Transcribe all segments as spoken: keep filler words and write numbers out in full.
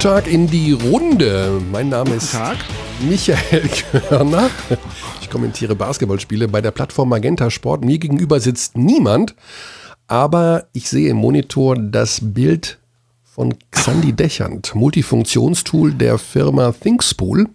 Tag in die Runde. Mein Name ist Tag. Michael Körner. Ich kommentiere Basketballspiele bei der Plattform Magenta Sport. Mir gegenüber sitzt niemand, aber ich sehe im Monitor das Bild von Xandi Dechant, Multifunktionstool der Firma Thingspool.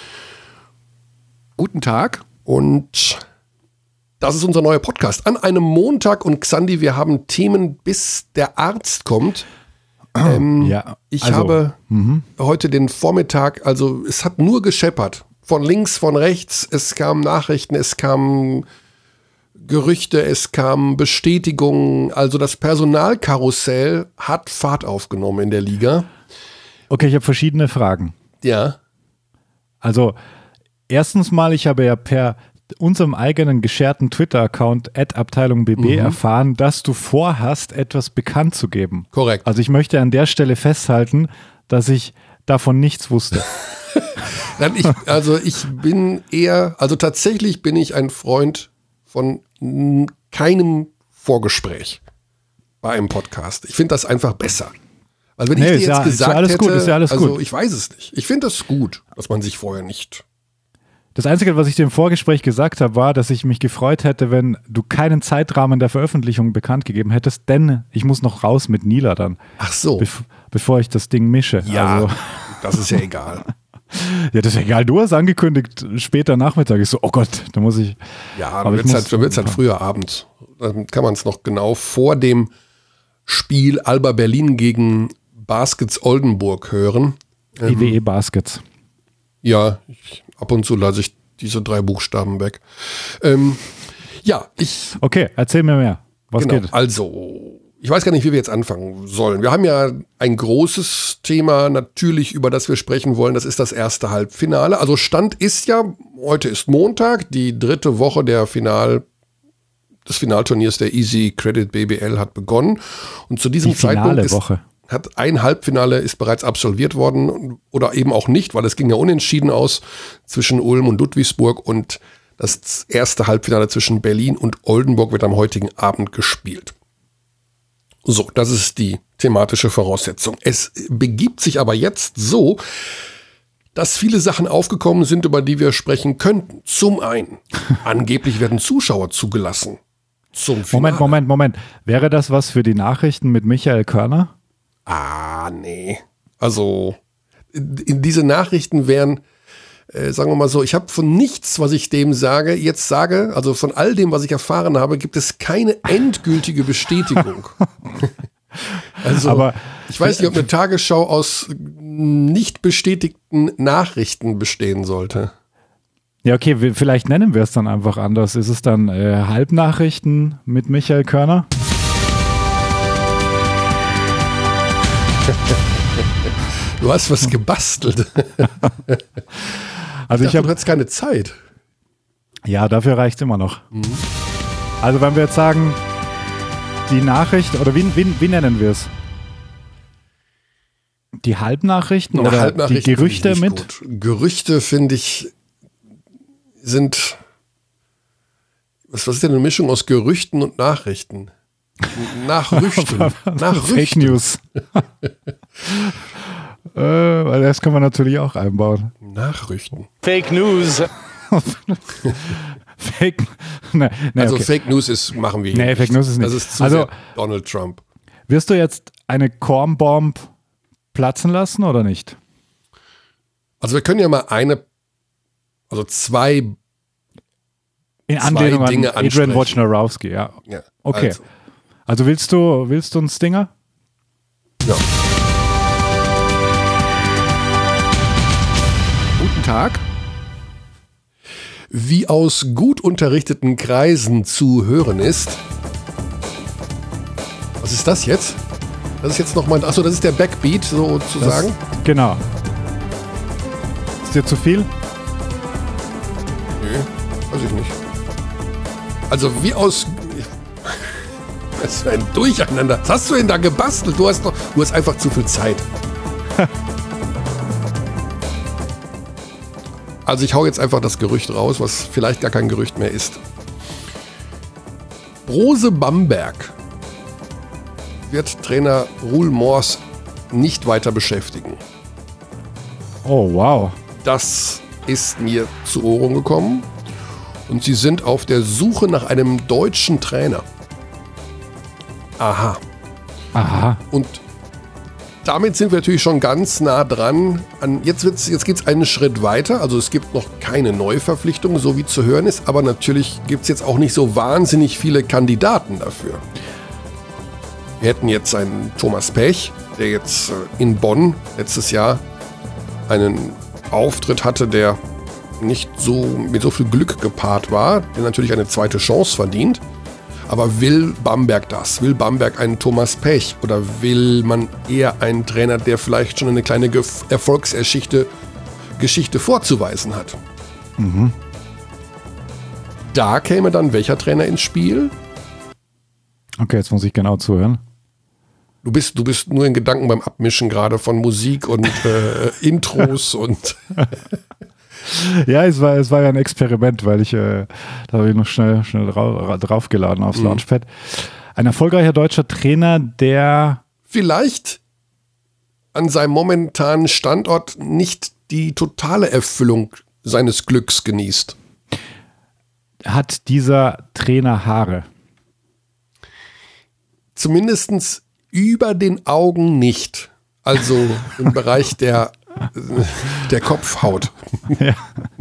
Guten Tag. Und das ist unser neuer Podcast an einem Montag. Und Xandi, wir haben Themen, bis der Arzt kommt. Ähm, ja, ich also, habe mhm. heute den Vormittag, also es hat nur gescheppert. Von links, von rechts, es kamen Nachrichten, es kamen Gerüchte, es kamen Bestätigungen. Also das Personalkarussell hat Fahrt aufgenommen in der Liga. Okay, ich habe verschiedene Fragen. Ja. Also erstens mal, ich habe ja per unserem eigenen gescherten Twitter-Account at Abteilung B B Mhm. erfahren, dass du vorhast, etwas bekannt zu geben. Korrekt. Also ich möchte an der Stelle festhalten, dass ich davon nichts wusste. Nein, ich, also ich bin eher, also tatsächlich bin ich ein Freund von n- keinem Vorgespräch bei einem Podcast. Ich finde das einfach besser. Weil wenn Nee, ich dir ist jetzt ja- ist ja gesagt alles hätte, gut, ist ja alles also gut. ich weiß es nicht. Ich finde das gut, dass man sich vorher nicht... Das Einzige, was ich dir im Vorgespräch gesagt habe, war, dass ich mich gefreut hätte, wenn du keinen Zeitrahmen der Veröffentlichung bekannt gegeben hättest, denn ich muss noch raus mit Nila dann, Ach so, bev- bevor ich das Ding mische. ja, Also, das ist ja egal. ja, das ist egal. Du hast angekündigt, später Nachmittag. Ich so, oh Gott, da muss ich. Ja, Aber dann ich wird es muss- halt, dann wird's halt früher Abend. Dann kann man es noch genau vor dem Spiel Alba Berlin gegen Baskets Oldenburg hören. I W E Baskets. Ja, ich, ab und zu lasse ich diese drei Buchstaben weg. Ähm, ja, ich, Okay, erzähl mir mehr. Was genau, geht? also, ich weiß gar nicht, wie wir jetzt anfangen sollen. Wir haben ja ein großes Thema natürlich, über das wir sprechen wollen. Das ist das erste Halbfinale. Also Stand ist ja, heute ist Montag, die dritte Woche der Final, des Finalturniers der Easy Credit B B L hat begonnen. Und zu diesem Die finale Zeitpunkt ist, Woche. hat ein Halbfinale ist bereits absolviert worden oder eben auch nicht, weil es ging ja unentschieden aus zwischen Ulm und Ludwigsburg und das erste Halbfinale zwischen Berlin und Oldenburg wird am heutigen Abend gespielt. So, das ist die thematische Voraussetzung. Es begibt sich aber jetzt so, dass viele Sachen aufgekommen sind, über die wir sprechen könnten. Zum einen, angeblich werden Zuschauer zugelassen zum Finale. Moment, Moment, Moment. Wäre das was für die Nachrichten mit Michael Körner? Ah, nee. Also, in, in diese Nachrichten wären, äh, sagen wir mal so, ich habe von nichts, was ich dem sage, jetzt sage, also von all dem, was ich erfahren habe, gibt es keine endgültige Bestätigung. Also, Aber- ich weiß nicht, ob eine Tagesschau aus nicht bestätigten Nachrichten bestehen sollte. Ja, okay, wir, vielleicht nennen wir es dann einfach anders. Ist es dann äh, Halbnachrichten mit Michael Körner? Du hast was gebastelt. Also Ich ich dachte, habe du hattest keine Zeit. Ja, dafür reicht es immer noch. Also wenn wir jetzt sagen, die Nachricht, oder wie, wie, wie nennen wir es? Die Halbnachrichten Eine oder Halbnachricht die Gerüchte finde ich mit? nicht gut. Gerüchte, finde ich, sind, was, was ist denn eine Mischung aus Gerüchten und Nachrichten? Nachrüchten. Fake Nachrüchten. News. äh, weil das kann man natürlich auch einbauen. Nachrüchten. Fake News. Fake, ne, ne, Also okay. Fake News ist, machen wir hier Nee, nicht. Fake News ist nicht. Das ist zu Also- sehr Donald Trump. Wirst du jetzt eine Kornbomb platzen lassen oder nicht? Also wir können ja mal eine, also zwei, In Zwei Anlehnung Dinge an Adrian ansprechen. Wojnarowski, ja. ja. Okay. Also, Also willst du, willst du einen Stinger? ja. Guten Tag. Wie aus gut unterrichteten Kreisen zu hören ist. Was ist das jetzt? Das ist jetzt nochmal, achso, das ist der Backbeat sozusagen. Das, genau. Ist dir zu viel? Nö, weiß ich nicht. Also wie aus... Das ist ein Durcheinander. Was hast du denn da gebastelt? Du hast doch, du hast einfach zu viel Zeit. Also ich hau jetzt einfach das Gerücht raus, was vielleicht gar kein Gerücht mehr ist. Brose Bamberg wird Trainer Roel Mors nicht weiter beschäftigen. Oh, wow. Das ist mir zu Ohren gekommen. Und sie sind auf der Suche nach einem deutschen Trainer. Aha. Aha. Und damit sind wir natürlich schon ganz nah dran. An, jetzt wird's, jetzt geht es einen Schritt weiter. Also es gibt noch keine Neuverpflichtung, so wie zu hören ist. Aber natürlich gibt es jetzt auch nicht so wahnsinnig viele Kandidaten dafür. Wir hätten jetzt einen Thomas Pech, der jetzt in Bonn letztes Jahr einen Auftritt hatte, der nicht so mit so viel Glück gepaart war, der natürlich eine zweite Chance verdient. Aber will Bamberg das? Will Bamberg einen Thomas Pech? Oder will man eher einen Trainer, der vielleicht schon eine kleine Ge- Erfolgsgeschichte Geschichte vorzuweisen hat? Mhm. Da käme dann welcher Trainer ins Spiel? Okay, jetzt muss ich genau zuhören. Du bist, du bist nur in Gedanken beim Abmischen gerade von Musik und äh, Intros und... Ja, es war, es war ja ein Experiment, weil ich, äh, da habe ich noch schnell, schnell drau- draufgeladen aufs Mhm. Launchpad. Ein erfolgreicher deutscher Trainer, der vielleicht an seinem momentanen Standort nicht die totale Erfüllung seines Glücks genießt. hat dieser Trainer Haare. Zumindest über den Augen nicht. Also im Bereich der, der Kopfhaut. Ja.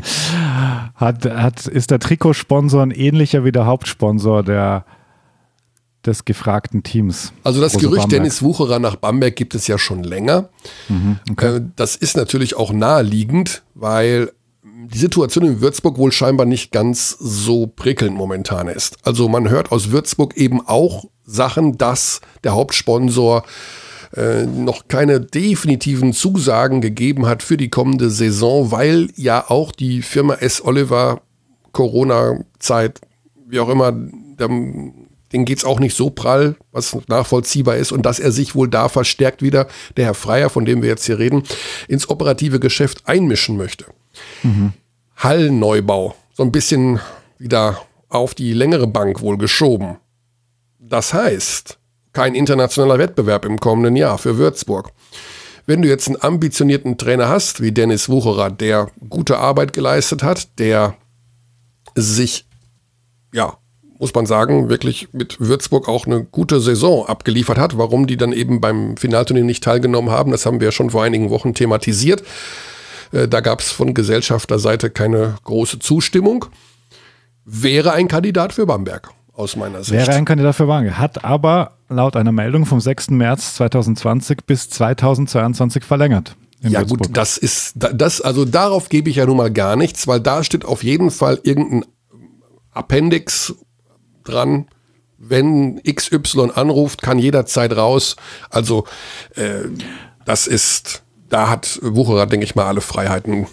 Hat, hat, ist der Trikotsponsor ein ähnlicher wie der Hauptsponsor der, des gefragten Teams? Also das Große Gerücht Bamberg. Dennis Wucherer nach Bamberg gibt es ja schon länger. Mhm, okay. Äh, Das ist natürlich auch naheliegend, weil die Situation in Würzburg wohl scheinbar nicht ganz so prickelnd momentan ist. Also man hört aus Würzburg eben auch Sachen, dass der Hauptsponsor äh, noch keine definitiven Zusagen gegeben hat für die kommende Saison, weil ja auch die Firma S. Oliver Corona-Zeit, wie auch immer, denen geht's auch nicht so prall, was nachvollziehbar ist, und dass er sich wohl da verstärkt wieder, der Herr Freier, von dem wir jetzt hier reden, ins operative Geschäft einmischen möchte. Mhm. Hallenneubau, so ein bisschen wieder auf die längere Bank wohl geschoben. Das heißt, kein internationaler Wettbewerb im kommenden Jahr für Würzburg. Wenn du jetzt einen ambitionierten Trainer hast, wie Dennis Wucherer, der gute Arbeit geleistet hat, der sich, ja, muss man sagen, wirklich mit Würzburg auch eine gute Saison abgeliefert hat. Warum die dann eben beim Finalturnier nicht teilgenommen haben, das haben wir ja schon vor einigen Wochen thematisiert. Äh, da gab es von Gesellschafterseite keine große Zustimmung. Wäre ein Kandidat für Bamberg, aus meiner Sicht. Wäre ein Kandidat für Bamberg. Hat aber laut einer Meldung vom sechsten März zweitausendzwanzig bis zweitausendzweiundzwanzig verlängert. Ja Würzburg. gut, das ist, das, also darauf gebe ich ja nun mal gar nichts, weil da steht auf jeden Fall irgendein Appendix dran. Wenn X Y anruft, kann jederzeit raus. Also äh, das ist, da hat Wucherer, denke ich mal, alle Freiheiten,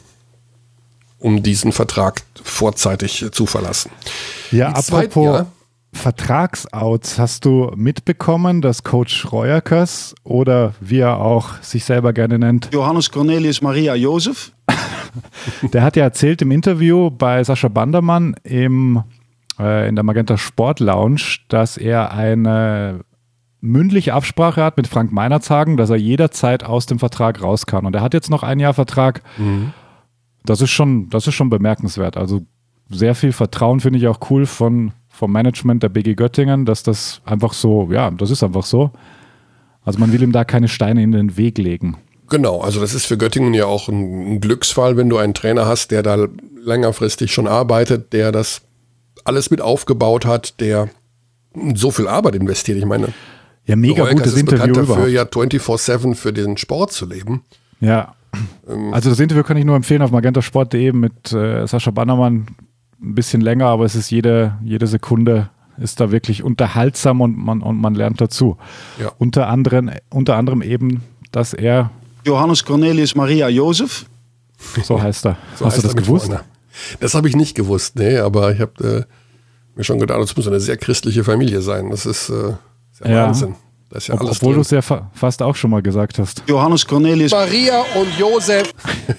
um diesen Vertrag vorzeitig zu verlassen. Ja, Die zweit- apropos ja. Vertragsouts, hast du mitbekommen, dass Coach Reuerkers oder wie er auch sich selber gerne nennt, Johannes Cornelius Maria Jozef. der hat ja erzählt im Interview bei Sascha Bandermann im, äh, in der Magenta Sport Lounge, dass er eine mündliche Absprache hat mit Frank Meinerzagen, dass er jederzeit aus dem Vertrag raus kann. Und er hat jetzt noch ein Jahr Vertrag. Mhm. Das ist schon, das ist schon bemerkenswert. Also sehr viel Vertrauen finde ich auch cool von, vom Management der B G Göttingen, dass das einfach so, ja, das ist einfach so. Also man will ihm da keine Steine in den Weg legen. Genau, also das ist für Göttingen ja auch ein, ein Glücksfall, wenn du einen Trainer hast, der da längerfristig schon arbeitet, der das alles mit aufgebaut hat, der so viel Arbeit investiert. Ich meine, Ja, mega Reuerkers gutes ist Interview bekannt dafür, überhaupt. ja vierundzwanzig sieben für den Sport zu leben. Ja. Also das Interview kann ich nur empfehlen auf magentasport punkt de mit äh, Sascha Bannermann. Ein bisschen länger, aber es ist jede, jede Sekunde ist da wirklich unterhaltsam und man, und man lernt dazu. Ja. Unter anderem, unter anderem eben, dass er, Johannes Cornelius Maria Jozef. so heißt er. So Hast heißt du das er mit gewusst? Vornamen. Das habe ich nicht gewusst, nee, aber ich habe äh, mir schon gedacht, das muss eine sehr christliche Familie sein. Das ist, äh, ist ja Ja. Wahnsinn. Das ist ja Ob, alles obwohl du drin. es ja fa fast auch schon mal gesagt hast. Johannes Cornelius. Maria und Josef.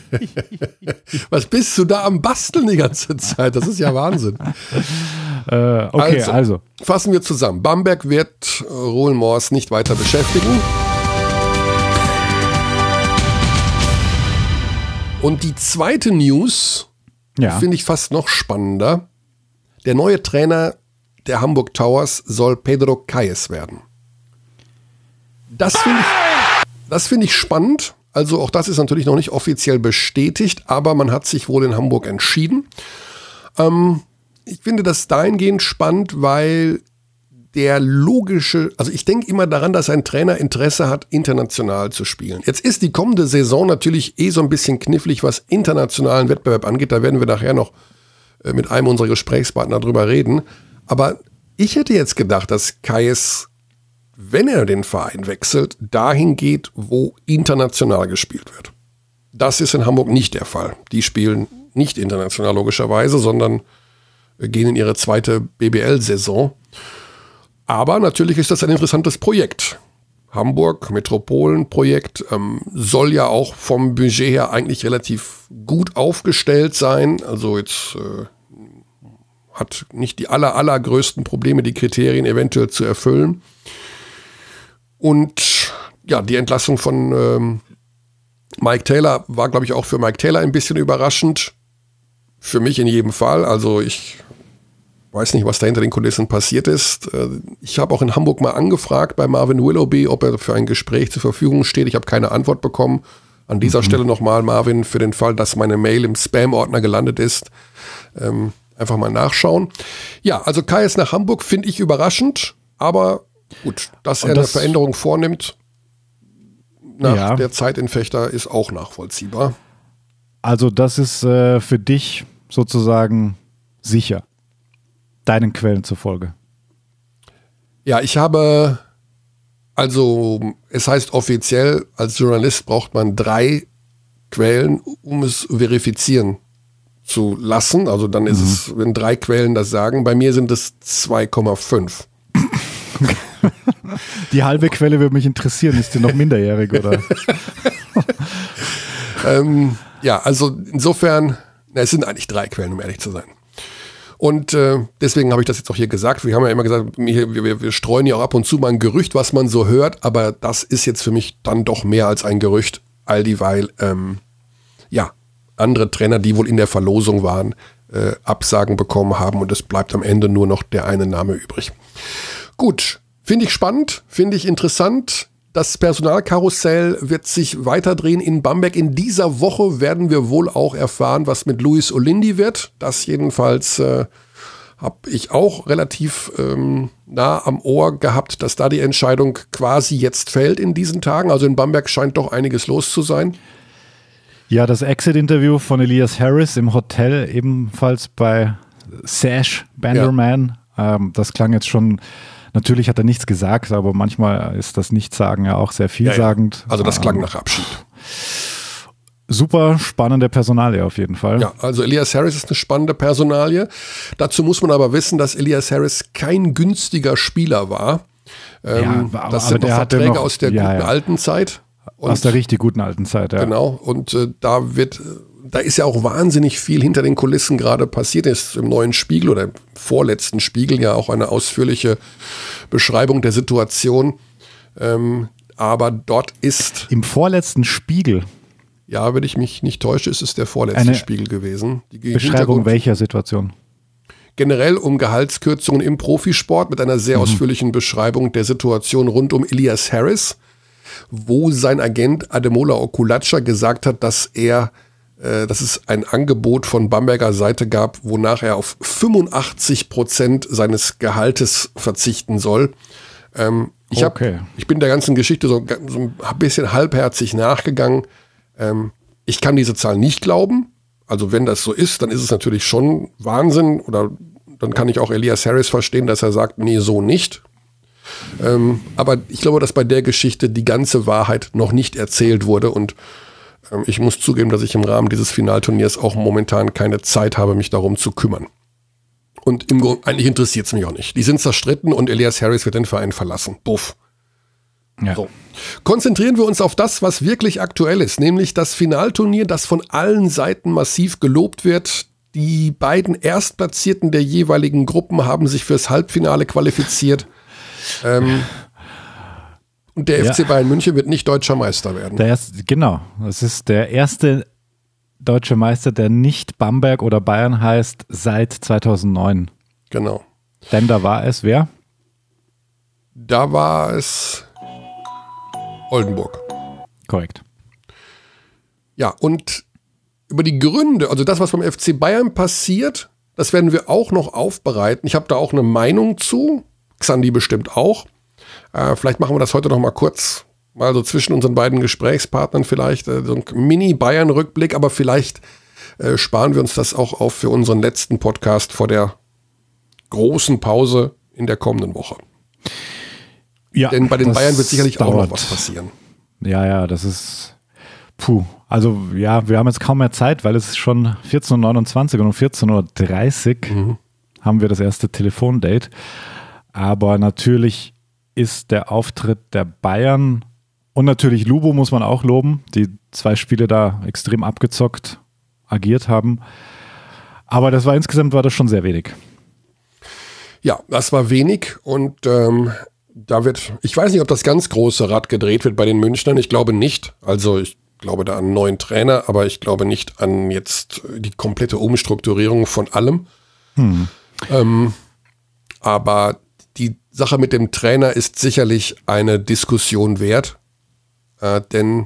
Was bist du da am Basteln die ganze Zeit? Das ist ja Wahnsinn. Äh, okay, Also. also. Fassen wir zusammen. Bamberg wird äh, Roland Mors nicht weiter beschäftigen. Und die zweite News Ja. finde ich fast noch spannender. Der neue Trainer der Hamburg Towers soll Pedro Calles werden. Das finde ich, das finde ich spannend. Also auch das ist natürlich noch nicht offiziell bestätigt, aber man hat sich wohl in Hamburg entschieden. Ähm, ich finde das dahingehend spannend, weil der logische, also ich denke immer daran, dass ein Trainer Interesse hat, international zu spielen. Jetzt ist die kommende Saison natürlich eh so ein bisschen knifflig, was internationalen Wettbewerb angeht. Da werden wir nachher noch äh, mit einem unserer Gesprächspartner drüber reden. Aber ich hätte jetzt gedacht, dass Calles, wenn er den Verein wechselt, dahin geht, wo international gespielt wird. Das ist in Hamburg nicht der Fall. Die spielen nicht international logischerweise, sondern gehen in ihre zweite B B L-Saison. Aber natürlich ist das ein interessantes Projekt. Hamburg, Metropolenprojekt, ähm, soll ja auch vom Budget her eigentlich relativ gut aufgestellt sein. Also jetzt äh, hat nicht die aller, allergrößten Probleme, die Kriterien eventuell zu erfüllen. Und ja, die Entlassung von ähm, Mike Taylor war, glaube ich, auch für Mike Taylor ein bisschen überraschend. Für mich in jedem Fall. Also ich weiß nicht, was da hinter den Kulissen passiert ist. Ich habe auch in Hamburg mal angefragt bei Marvin Willoughby, ob er für ein Gespräch zur Verfügung steht. Ich habe keine Antwort bekommen. An dieser mhm. Stelle nochmal, Marvin, für den Fall, dass meine Mail im Spam-Ordner gelandet ist. Ähm, einfach mal nachschauen. Ja, also Calles nach Hamburg finde ich überraschend, aber gut, dass er das, eine Veränderung vornimmt nach ja. der Zeit in Vechta ist auch nachvollziehbar. Also das ist äh, für dich sozusagen sicher, deinen Quellen zufolge. Ja, ich habe, also es heißt offiziell, als Journalist braucht man drei Quellen, um es verifizieren zu lassen. Also dann ist mhm. es, wenn drei Quellen das sagen, bei mir sind es zwei Komma fünf. Die halbe Quelle würde mich interessieren, ist die noch minderjährig, oder? ähm, ja, also insofern, na, es sind eigentlich drei Quellen, um ehrlich zu sein. Und äh, deswegen habe ich das jetzt auch hier gesagt. Wir haben ja immer gesagt, wir, wir, wir streuen ja auch ab und zu mal ein Gerücht, was man so hört, aber das ist jetzt für mich dann doch mehr als ein Gerücht, all dieweil, ähm, ja, andere Trainer, die wohl in der Verlosung waren, äh, Absagen bekommen haben und es bleibt am Ende nur noch der eine Name übrig. Gut, finde ich spannend, finde ich interessant. Das Personalkarussell wird sich weiterdrehen in Bamberg. In dieser Woche werden wir wohl auch erfahren, was mit Luis Olindi wird. Das jedenfalls äh, habe ich auch relativ ähm, nah am Ohr gehabt, dass da die Entscheidung quasi jetzt fällt in diesen Tagen. Also in Bamberg scheint doch einiges los zu sein. Ja, das Exit-Interview von Elias Harris im Hotel, ebenfalls bei Sash Banderman. Ja. Ähm, das klang jetzt schon... Natürlich hat er nichts gesagt, aber manchmal ist das Nichtsagen ja auch sehr vielsagend. Ja, ja. Also das klang ähm, nach Abschied. Super spannende Personalie auf jeden Fall. Ja, also Elias Harris ist eine spannende Personalie. Dazu muss man aber wissen, dass Elias Harris kein günstiger Spieler war. Ähm, ja, aber, das sind aber noch Verträge noch, aus der ja, guten ja. alten Zeit. Und, aus der richtig guten alten Zeit, ja. Genau, und äh, da wird... Da ist ja auch wahnsinnig viel hinter den Kulissen gerade passiert. Ist im neuen Spiegel oder im vorletzten Spiegel ja auch eine ausführliche Beschreibung der Situation. Ähm, aber dort ist... Im vorletzten Spiegel? Ja, wenn ich mich nicht täusche, ist es der vorletzte eine Spiegel gewesen. Die Beschreibung welcher Situation? Generell um Gehaltskürzungen im Profisport mit einer sehr mhm. ausführlichen Beschreibung der Situation rund um Elias Harris, wo sein Agent Ademola Okulacha gesagt hat, dass er dass es ein Angebot von Bamberger Seite gab, wonach er auf fünfundachtzig Prozent seines Gehaltes verzichten soll. Ähm, ich, hab, okay. ich bin der ganzen Geschichte so, so ein bisschen halbherzig nachgegangen. Ähm, ich kann diese Zahl nicht glauben. Also wenn das so ist, dann ist es natürlich schon Wahnsinn. Oder dann kann ich auch Elias Harris verstehen, dass er sagt, nee, so nicht. Ähm, aber ich glaube, dass bei der Geschichte die ganze Wahrheit noch nicht erzählt wurde und ich muss zugeben, dass ich im Rahmen dieses Finalturniers auch momentan keine Zeit habe, mich darum zu kümmern. Und im Grunde, eigentlich interessiert es mich auch nicht. Die sind zerstritten und Elias Harris wird den Verein verlassen. Buff. Ja. So. Konzentrieren wir uns auf das, was wirklich aktuell ist, nämlich das Finalturnier, das von allen Seiten massiv gelobt wird. Die beiden Erstplatzierten der jeweiligen Gruppen haben sich fürs Halbfinale qualifiziert. Ähm, Und der ja. F C Bayern München wird nicht deutscher Meister werden. Der erste, genau, das ist der erste deutsche Meister, der nicht Bamberg oder Bayern heißt, seit zweitausendneun. Genau. Denn da war es wer? Da war es Oldenburg. Korrekt. Ja, und über die Gründe, also das, was beim F C Bayern passiert, das werden wir auch noch aufbereiten. Ich habe da auch eine Meinung zu. Xandi bestimmt auch. Äh, vielleicht machen wir das heute noch mal kurz, mal so zwischen unseren beiden Gesprächspartnern vielleicht, äh, so ein Mini-Bayern-Rückblick, aber vielleicht äh, sparen wir uns das auch auf für unseren letzten Podcast vor der großen Pause in der kommenden Woche. Ja, denn bei den Bayern wird sicherlich dauert. auch noch was passieren. Ja, ja, das ist puh. Also ja, wir haben jetzt kaum mehr Zeit, weil es ist schon vierzehn Uhr neunundzwanzig und um vierzehn Uhr dreißig mhm. haben wir das erste Telefondate. Aber natürlich ist der Auftritt der Bayern und natürlich Lubo muss man auch loben, die zwei Spiele da extrem abgezockt agiert haben. Aber das war insgesamt war das schon sehr wenig. Ja, das war wenig und ähm, da wird, ich weiß nicht, ob das ganz große Rad gedreht wird bei den Münchnern. Ich glaube nicht. Also ich glaube da an einen neuen Trainer, aber ich glaube nicht an jetzt die komplette Umstrukturierung von allem. Hm. Ähm, aber die Sache mit dem Trainer ist sicherlich eine Diskussion wert, äh, denn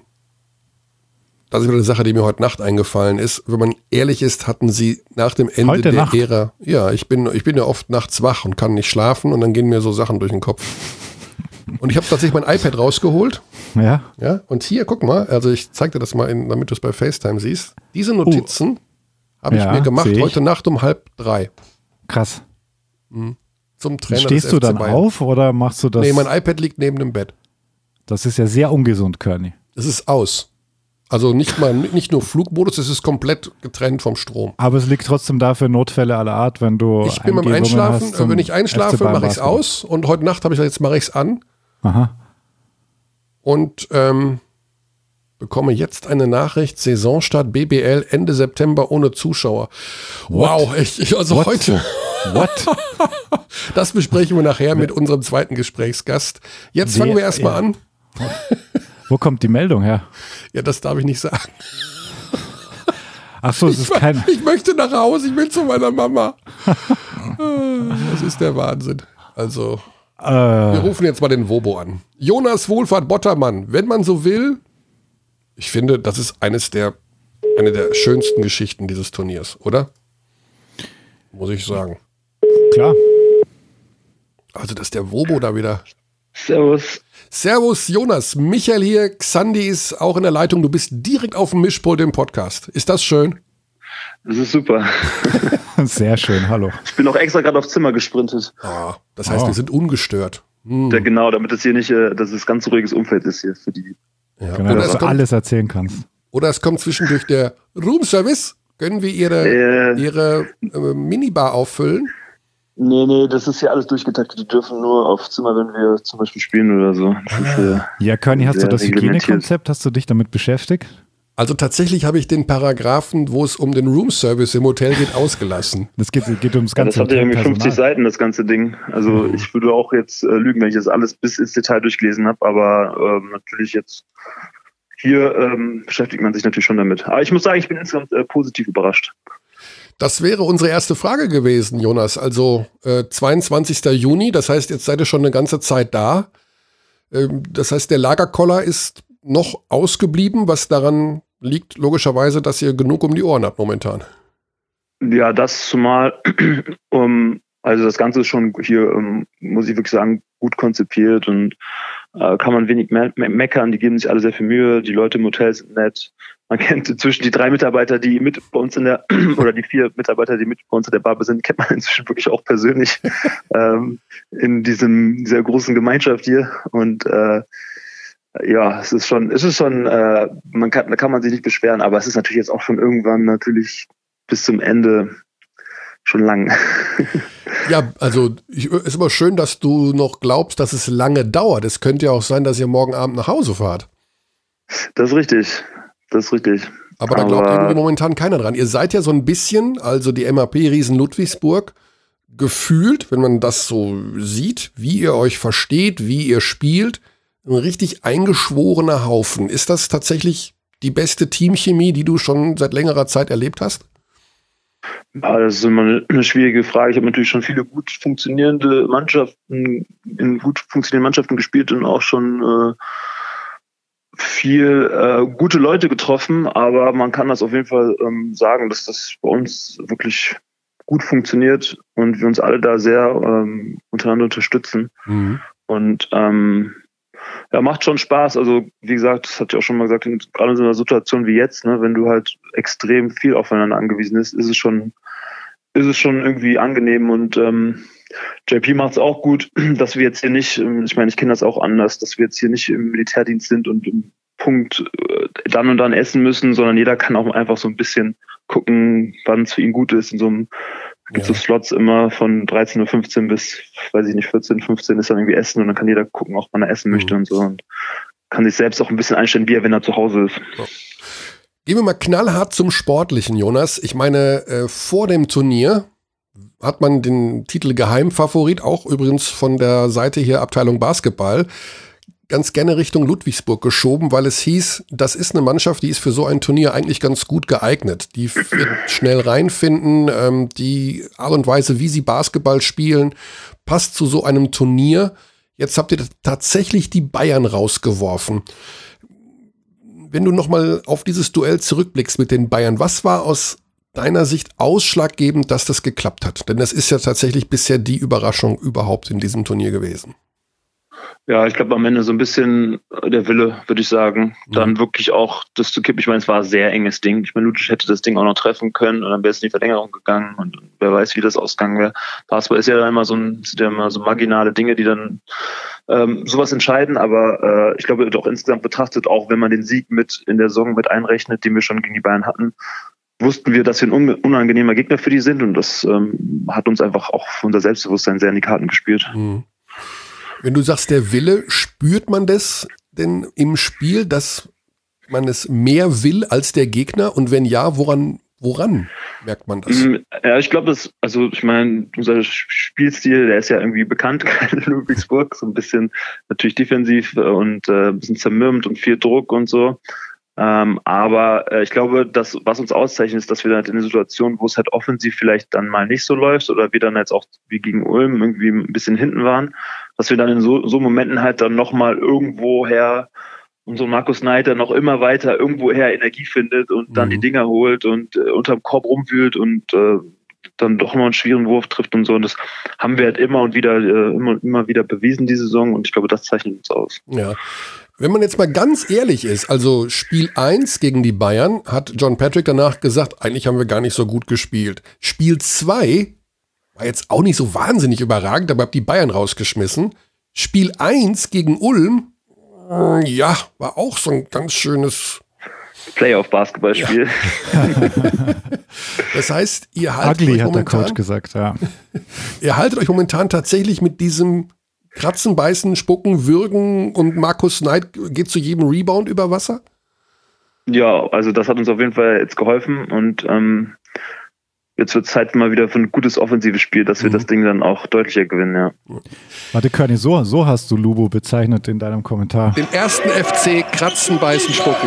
das ist wieder eine Sache, die mir heute Nacht eingefallen ist. Wenn man ehrlich ist, hatten sie nach dem Ende heute der Nacht? Ära, ja, ich bin, ich bin ja oft nachts wach und kann nicht schlafen und dann gehen mir so Sachen durch den Kopf. Und ich habe tatsächlich mein iPad rausgeholt. Ja. Ja, und hier, guck mal, also ich zeig dir das mal, in, damit du es bei FaceTime siehst. Diese Notizen uh. habe ich ja, mir gemacht ich. heute Nacht um halb drei. Krass. Mhm. Zum Trainer Stehst des du F C dann Bayern. auf oder machst du das? Nee, mein iPad liegt neben dem Bett. Das ist ja sehr ungesund, Körny. Es ist aus. Also nicht mal, nicht nur Flugmodus, es ist komplett getrennt vom Strom. Aber es liegt trotzdem da für Notfälle aller Art, wenn du Ich bin beim Eingebungen Einschlafen, hast zum wenn ich einschlafe, F C Bayern mache ich es Basketball. aus und heute Nacht habe ich jetzt mache ich es an Aha. und ähm, bekomme jetzt eine Nachricht: Saisonstart B B L Ende September ohne Zuschauer. What? Wow, ich, ich also What? heute. What? Das besprechen wir nachher mit unserem zweiten Gesprächsgast. Jetzt Wer- fangen wir erstmal ja. an. Wo kommt die Meldung her? Ja, das darf ich nicht sagen. Ach so, es Ich, ist kein. ich möchte nach Hause, ich will zu meiner Mama. Das ist der Wahnsinn. Also, Äh, wir rufen jetzt mal den Wobo an. Jonas Wohlfahrt Bottermann, wenn man so will. Ich finde, das ist eines der, eine der schönsten Geschichten dieses Turniers, oder? Muss ich sagen. klar. Also, dass der Wobo da wieder... Servus. Servus Jonas, Michael hier, Xandi ist auch in der Leitung. Du bist direkt auf dem Mischpult im Podcast. Ist das schön? Das ist super. Sehr schön, hallo. Ich bin auch extra gerade aufs Zimmer gesprintet. Ah, das heißt, Oh. wir sind ungestört. Hm. Ja, genau, damit es hier nicht, äh, dass es ganz ruhiges Umfeld ist hier für die. Ja. Genau, Oder, dass es du kommt, alles erzählen kannst. oder es kommt zwischendurch der Roomservice. Können wir Ihre, Äh, ihre äh, Minibar auffüllen? nee, nee, das ist hier alles durchgetaktet. Die dürfen nur aufs Zimmer, wenn wir zum Beispiel spielen oder so. Das ist, äh, Ja, Körny, hast du Sehr das reglementiert. Hygienekonzept, hast du dich damit beschäftigt? Also tatsächlich habe ich den Paragraphen, wo es um den Roomservice im Hotel geht, ausgelassen. Das geht, geht ums ja, ganze das hat ja irgendwie Hotelpersonal. fünfzig Seiten, das ganze Ding. Also Mhm. ich würde auch jetzt äh, lügen, wenn ich das alles bis ins Detail durchgelesen habe, aber ähm, natürlich jetzt hier ähm, beschäftigt man sich natürlich schon damit. Aber ich muss sagen, ich bin insgesamt äh, positiv überrascht. Das wäre unsere erste Frage gewesen, Jonas. Also äh, zweiundzwanzigster Juni, das heißt, jetzt seid ihr schon eine ganze Zeit da. Ähm, das heißt, der Lagerkoller ist noch ausgeblieben, was daran liegt, logischerweise, dass ihr genug um die Ohren habt momentan. Ja, das zumal, um, also das Ganze ist schon hier, um, muss ich wirklich sagen, gut konzipiert und äh, kann man wenig me me meckern. Die geben sich alle sehr viel Mühe. Die Leute im Hotel sind nett. Man kennt inzwischen die drei Mitarbeiter, die mit bei uns in der, oder die vier Mitarbeiter, die mit bei uns in der Bar sind, kennt man inzwischen wirklich auch persönlich ähm, in diesem dieser großen Gemeinschaft hier. Und äh, ja, es ist schon, es ist schon, äh, man kann, da kann man sich nicht beschweren, aber es ist natürlich jetzt auch schon irgendwann natürlich bis zum Ende schon lang. Ja, also ich, ist aber schön, dass du noch glaubst, dass es lange dauert. Es könnte ja auch sein, dass ihr morgen Abend nach Hause fahrt. Das ist richtig. Das ist richtig. Aber da glaubt Aber- irgendwie momentan keiner dran. Ihr seid ja so ein bisschen, also die M A P Riesen Ludwigsburg, gefühlt, wenn man das so sieht, wie ihr euch versteht, wie ihr spielt, ein richtig eingeschworener Haufen. Ist das tatsächlich die beste Teamchemie, die du schon seit längerer Zeit erlebt hast? Ja, das ist immer eine schwierige Frage. Ich habe natürlich schon viele gut funktionierende Mannschaften, in gut funktionierenden Mannschaften gespielt und auch schon äh, viel äh, gute Leute getroffen, aber man kann das auf jeden Fall ähm, sagen, dass das bei uns wirklich gut funktioniert und wir uns alle da sehr ähm, untereinander unterstützen. Mhm. Und ähm, ja, macht schon Spaß. Also wie gesagt, das hatte ich auch schon mal gesagt, gerade in so einer Situation wie jetzt, ne, wenn du halt extrem viel aufeinander angewiesen bist, ist es schon, ist es schon irgendwie angenehm. Und ähm, J P macht es auch gut, dass wir jetzt hier nicht, ich meine, ich kenne das auch anders, dass wir jetzt hier nicht im Militärdienst sind und im Punkt äh, dann und dann essen müssen, sondern jeder kann auch einfach so ein bisschen gucken, wann es für ihn gut ist. In so einem gibt es ja so Slots immer von dreizehn Uhr fünfzehn bis, weiß ich nicht, vierzehn, fünfzehn ist dann irgendwie Essen und dann kann jeder gucken, auch wann er essen möchte mhm. und so und kann sich selbst auch ein bisschen einstellen, wie er, wenn er zu Hause ist. Ja. Gehen wir mal knallhart zum Sportlichen, Jonas. Ich meine, äh, vor dem Turnier hat man den Titel Geheimfavorit, auch übrigens von der Seite hier Abteilung Basketball, ganz gerne Richtung Ludwigsburg geschoben, weil es hieß, das ist eine Mannschaft, die ist für so ein Turnier eigentlich ganz gut geeignet. Die wird schnell reinfinden, ähm, die Art und Weise, wie sie Basketball spielen, passt zu so einem Turnier. Jetzt habt ihr tatsächlich die Bayern rausgeworfen. Wenn du nochmal auf dieses Duell zurückblickst mit den Bayern, was war aus deiner Sicht ausschlaggebend, dass das geklappt hat? Denn das ist ja tatsächlich bisher die Überraschung überhaupt in diesem Turnier gewesen. Ja, ich glaube am Ende so ein bisschen der Wille, würde ich sagen, mhm. dann wirklich auch das zu kippen. Ich meine, es war ein sehr enges Ding. Ich meine, Lucic hätte das Ding auch noch treffen können und dann wäre es in die Verlängerung gegangen und wer weiß, wie das ausgegangen wäre. Basketball ist ja dann immer so ein, sind ja immer so marginale Dinge, die dann ähm, sowas entscheiden, aber äh, ich glaube doch insgesamt betrachtet, auch wenn man den Sieg mit in der Saison mit einrechnet, den wir schon gegen die Bayern hatten, wussten wir, dass wir ein unangenehmer Gegner für die sind und das ähm, hat uns einfach auch für unser Selbstbewusstsein sehr in die Karten gespielt. Mhm. Wenn du sagst, der Wille, spürt man das denn im Spiel, dass man es mehr will als der Gegner? Und wenn ja, woran, woran merkt man das? Ja, ich glaube, das, also ich meine, unser Spielstil, der ist ja irgendwie bekannt in Ludwigsburg, so ein bisschen natürlich defensiv und äh, ein bisschen zermürbt und viel Druck und so. Ähm, aber äh, ich glaube, dass was uns auszeichnet, ist, dass wir halt in der Situation, wo es halt offensiv vielleicht dann mal nicht so läuft oder wir dann jetzt auch wie gegen Ulm irgendwie ein bisschen hinten waren, dass wir dann in so, so Momenten halt dann nochmal irgendwoher und so Markus Sneiter noch immer weiter irgendwoher Energie findet und dann mhm. die Dinger holt und äh, unterm Korb rumwühlt und äh, dann doch mal einen schwierigen Wurf trifft und so. Und das haben wir halt immer und wieder äh, immer, immer wieder bewiesen, die Saison. Und ich glaube, das zeichnet uns aus. Ja. Wenn man jetzt mal ganz ehrlich ist, also Spiel eins gegen die Bayern hat John Patrick danach gesagt, eigentlich haben wir gar nicht so gut gespielt. Spiel zwei war jetzt auch nicht so wahnsinnig überragend, aber habt die Bayern rausgeschmissen. Spiel eins gegen Ulm, äh, ja, war auch so ein ganz schönes Playoff-Basketballspiel. Ja. Das heißt, ihr haltet Ugly, euch hat momentan, der Coach gesagt, ja. Ihr haltet euch momentan tatsächlich mit diesem Kratzen, Beißen, Spucken, Würgen und Markus Knight geht zu jedem Rebound über Wasser? Ja, also das hat uns auf jeden Fall jetzt geholfen und ähm, jetzt wird es Zeit mal wieder für ein gutes offensives Spiel, dass wir mhm. das Ding dann auch deutlicher gewinnen, ja. Warte, Körny, so, so hast du Lubo bezeichnet in deinem Kommentar. Den ersten F C Kratzen, Beißen, Spucken.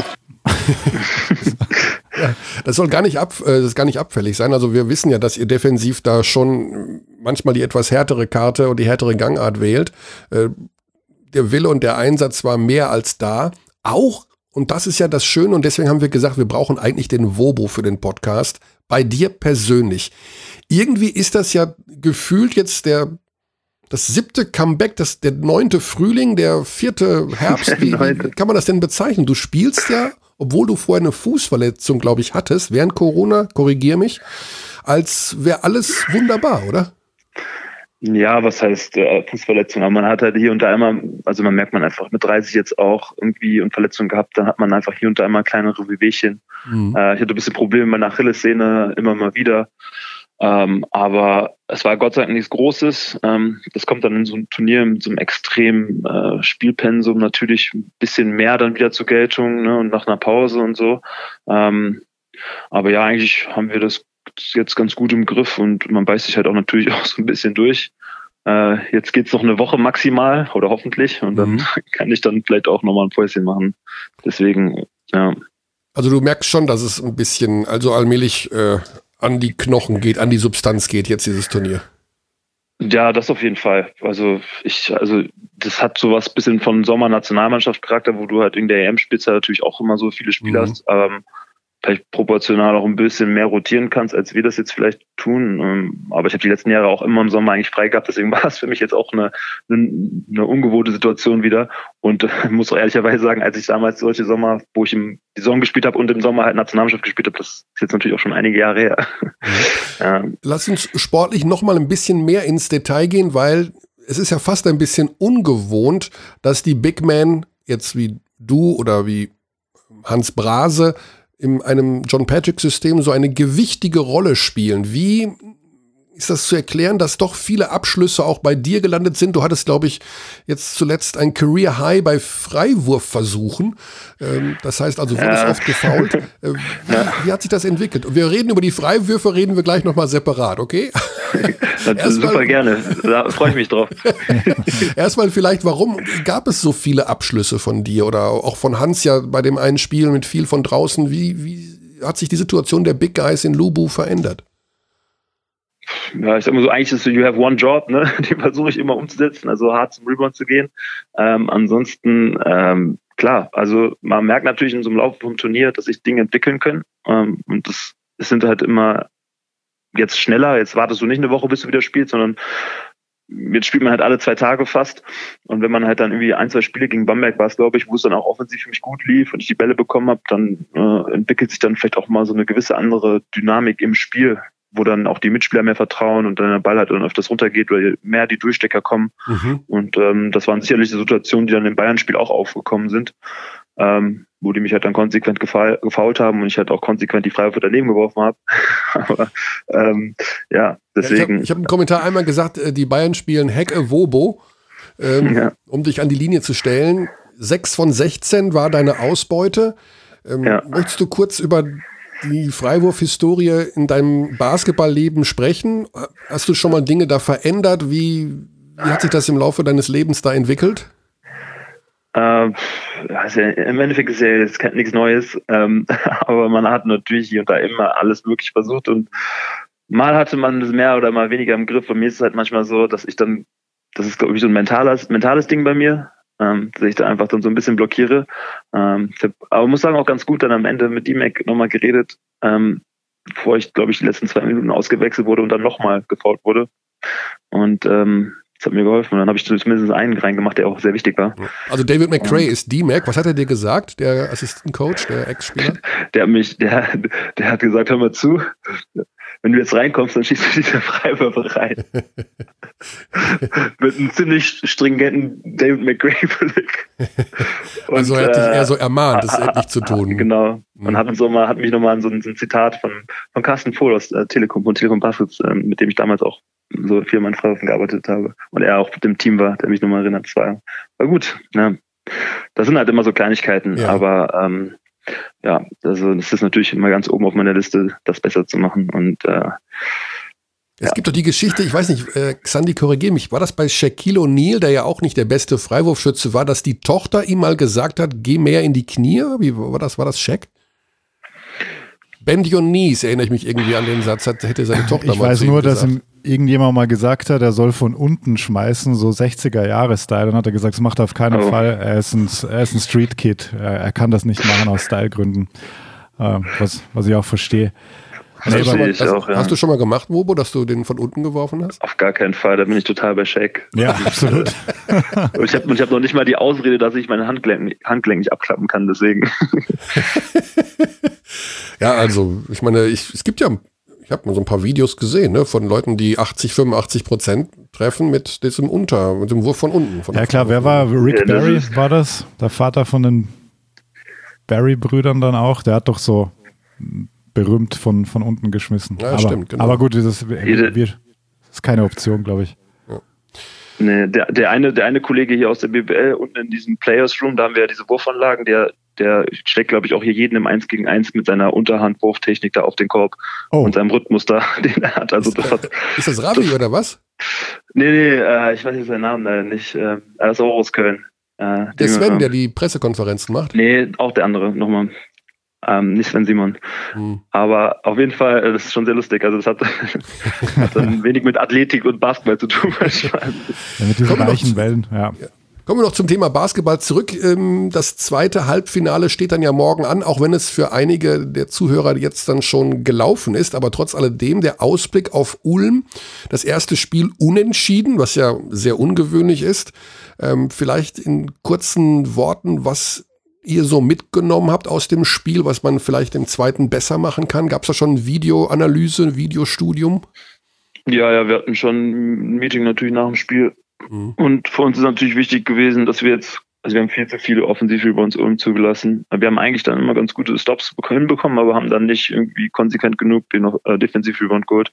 Ja, das soll gar nicht, ab, äh, das gar nicht abfällig sein. Also wir wissen ja, dass ihr defensiv da schon manchmal die etwas härtere Karte und die härtere Gangart wählt. Äh, der Wille und der Einsatz war mehr als da. Auch, und das ist ja das Schöne, und deswegen haben wir gesagt, wir brauchen eigentlich den Wobo für den Podcast. Bei dir persönlich. Irgendwie ist das ja gefühlt jetzt der das siebte Comeback, das, der neunte Frühling, der vierte Herbst. Wie, wie kann man das denn bezeichnen? Du spielst ja, obwohl du vorher eine Fußverletzung, glaube ich, hattest, während Corona, korrigier mich, als wäre alles wunderbar, oder? Ja, was heißt äh, Fußverletzung? Aber man hat halt hier und da immer, also man merkt man einfach mit dreißig jetzt auch irgendwie und Verletzungen gehabt, dann hat man einfach hier und da immer kleinere Wehwehchen. Mhm. Äh, ich hatte ein bisschen Probleme mit meiner Achillessehne immer mal wieder. Ähm, aber es war Gott sei Dank nichts Großes. Ähm, das kommt dann in so einem Turnier mit so einem extremen äh, Spielpensum natürlich ein bisschen mehr dann wieder zur Geltung, ne, und nach einer Pause und so. Ähm, aber ja, eigentlich haben wir das jetzt ganz gut im Griff und man beißt sich halt auch natürlich auch so ein bisschen durch. Äh, jetzt geht's noch eine Woche maximal oder hoffentlich und dann mhm. kann ich dann vielleicht auch nochmal ein Päuschen machen. Deswegen, ja. Also du merkst schon, dass es ein bisschen, also allmählich äh, an die Knochen geht, an die Substanz geht jetzt dieses Turnier. Ja, das auf jeden Fall. Also ich, also das hat sowas bisschen von Sommer-Nationalmannschaft-Charakter, wo du halt in der E M spielst, natürlich auch immer so viele Spieler Mhm. hast, ähm, vielleicht proportional auch ein bisschen mehr rotieren kannst, als wir das jetzt vielleicht tun. Ähm, aber ich habe die letzten Jahre auch immer im Sommer eigentlich frei gehabt, deswegen war es für mich jetzt auch eine, eine, eine ungewohnte Situation wieder. Und äh, muss auch ehrlicherweise sagen, als ich damals solche Sommer, wo ich im die Saison gespielt habe und im Sommer halt Nationalmannschaft gespielt habe, das ist jetzt natürlich auch schon einige Jahre her. Ja. Lass uns sportlich noch mal ein bisschen mehr ins Detail gehen, weil es ist ja fast ein bisschen ungewohnt, dass die Big Men jetzt wie du oder wie Hans Brase in einem John Patrick-System so eine gewichtige Rolle spielen. Wie ist das zu erklären, dass doch viele Abschlüsse auch bei dir gelandet sind? Du hattest, glaube ich, jetzt zuletzt ein Career High bei Freiwurfversuchen. Ähm, das heißt also, wurdest Ja. oft gefoult. Äh, wie, Ja. wie hat sich das entwickelt? Und wir reden über die Freiwürfe, reden wir gleich nochmal separat, okay? Das Erst super mal- gerne. Da freue ich mich drauf. Erstmal vielleicht, warum gab es so viele Abschlüsse von dir oder auch von Hans ja bei dem einen Spiel mit viel von draußen? Wie, wie hat sich die Situation der Big Guys in Lubu verändert? Ja, ich sag mal so, eigentlich ist so, you have one job, ne? Den versuche ich immer umzusetzen, also hart zum Rebound zu gehen. Ähm, ansonsten, ähm, klar, also man merkt natürlich in so einem Laufe vom Turnier, dass sich Dinge entwickeln können. Ähm, und das, das sind halt immer jetzt schneller. Jetzt wartest du nicht eine Woche, bis du wieder spielst, sondern jetzt spielt man halt alle zwei Tage fast. Und wenn man halt dann irgendwie ein, zwei Spiele gegen Bamberg war es, glaube ich, wo es dann auch offensiv für mich gut lief und ich die Bälle bekommen habe, dann äh, entwickelt sich dann vielleicht auch mal so eine gewisse andere Dynamik im Spiel, wo dann auch die Mitspieler mehr vertrauen und dann der Ball halt dann öfters runtergeht, weil mehr die Durchstecker kommen. Mhm. Und ähm, das waren sicherlich die Situationen, die dann im Bayern-Spiel auch aufgekommen sind, ähm, wo die mich halt dann konsequent gefaul, gefault haben und ich halt auch konsequent die Freiwürfe daneben geworfen habe. Aber ähm, ja, deswegen. Ja, ich habe hab im Kommentar einmal gesagt, äh, die Bayern spielen Hack a Wobo, ähm, Ja. um dich an die Linie zu stellen. Sechs von sechzehn war deine Ausbeute. Ähm, Ja. Möchtest du kurz über die Freiwurf-Historie in deinem Basketballleben sprechen? Hast du schon mal Dinge da verändert? Wie, wie hat sich das im Laufe deines Lebens da entwickelt? Ähm, also im Endeffekt ist ja jetzt kein- nichts Neues, ähm, aber man hat natürlich hier und da immer alles möglich versucht und mal hatte man das mehr oder mal weniger im Griff. Bei mir ist es halt manchmal so, dass ich dann, das ist glaube ich so ein mentales, mentales Ding bei mir, ähm, dass ich da einfach dann so ein bisschen blockiere. Ähm, ich hab, aber muss sagen, auch ganz gut dann am Ende mit D-Mac nochmal geredet, ähm, bevor ich glaube ich die letzten zwei Minuten ausgewechselt wurde und dann nochmal gefoult wurde. Und ähm, das hat mir geholfen. Und dann habe ich zumindest einen reingemacht, der auch sehr wichtig war. Also David McCray ist D-Mac. Was hat er dir gesagt, der Assistant-Coach, der Ex-Spieler? Der hat mich, der, der hat gesagt, hör mal zu, wenn du jetzt reinkommst, dann schießt du diese Freiwürfe rein. Mit einem ziemlich stringenten David McGray-Blick. Also er hat dich eher so ermahnt, das äh, endlich zu tun. Genau. Und Mhm. hat, uns so mal, hat mich nochmal an so ein, so ein Zitat von, von Carsten Pohl aus äh, Telekom, von Telekom Baskets, äh, mit dem ich damals auch so viel an Freiwürfen gearbeitet habe. Und er auch mit dem Team war, der mich nochmal erinnert. Das war, war gut. Ja. Das sind halt immer so Kleinigkeiten, Ja. aber ähm, ja, also das ist natürlich immer ganz oben auf meiner Liste, das besser zu machen. Und äh, Es gibt doch die Geschichte, ich weiß nicht, äh, Xandi, korrigier mich, war das bei Shaquille O'Neal, der ja auch nicht der beste Freiwurfschütze war, dass die Tochter ihm mal gesagt hat, geh mehr in die Knie? Wie war das? War das Shaq? Bend your knees, erinnere ich mich irgendwie an den Satz, hat, hätte seine Tochter Ich mal weiß zu ihm nur, dass gesagt. ihm irgendjemand mal gesagt hat, er soll von unten schmeißen, so sechziger-Jahre-Style. Dann hat er gesagt, das macht er auf keinen Oh. Fall. Er ist ein, er ist ein Street-Kid. Er, er kann das nicht machen aus Stylegründen. Äh, was, was ich auch verstehe. das Nee, verstehe aber ich das, auch, ja. Hast du schon mal gemacht, Wobo, dass du den von unten geworfen hast? Auf gar keinen Fall, da bin ich total bei Shaq. Ja, absolut. Und ich habe ich hab noch nicht mal die Ausrede, dass ich meine Handgelenk, Handgelenk nicht abklappen kann, deswegen. Ja, also, ich meine, ich, es gibt ja, ich habe mal so ein paar Videos gesehen, ne, von Leuten, die achtzig, fünfundachtzig Prozent treffen mit diesem Unter, mit dem Wurf von unten. Von Ja der klar, wer war Rick Ja, das Barry, ist- war das? Der Vater von den Barry-Brüdern dann auch. Der hat doch so berühmt von, von unten geschmissen. Ja, aber, stimmt, genau. aber gut, das ist, Jede- wir, das ist keine Option, glaube ich. Nee, der, der eine, der eine Kollege hier aus der B B L unten in diesem Players Room, da haben wir ja diese Wurfanlagen, der, der steckt, glaube ich, auch hier jeden im Eins gegen Eins mit seiner Unterhandwurftechnik da auf den Korb Oh, und seinem Rhythmus da, den er hat. Also das hat, Ist das Ravi oder was? nee, nee, äh, ich weiß jetzt seinen Namen leider nicht. Äh, er ist auch aus Köln. Äh, Der den- Sven, der die Pressekonferenzen macht. Nee, auch der andere, nochmal. Ähm, nicht Sven Simon. Mhm. Aber auf jeden Fall, äh, das ist schon sehr lustig. Also das hat, hat dann wenig mit Athletik und Basketball zu tun. Ja, mit diesen weichen Wellen, ja. ja. Kommen wir noch zum Thema Basketball zurück. Das zweite Halbfinale steht dann ja morgen an, auch wenn es für einige der Zuhörer jetzt dann schon gelaufen ist. Aber trotz alledem der Ausblick auf Ulm. Das erste Spiel unentschieden, was ja sehr ungewöhnlich ist. Vielleicht in kurzen Worten, was ihr so mitgenommen habt aus dem Spiel, was man vielleicht im zweiten besser machen kann. Gab es da schon Videoanalyse, ein Videostudium? Ja, ja, wir hatten schon ein Meeting natürlich nach dem Spiel. Mhm. Und für uns ist natürlich wichtig gewesen, dass wir jetzt, also wir haben viel zu viele Offensiv-Rebounds Ulm zugelassen. Wir haben eigentlich dann immer ganz gute Stops hinbekommen, aber haben dann nicht irgendwie konsequent genug den äh, Defensiv-Rebound geholt.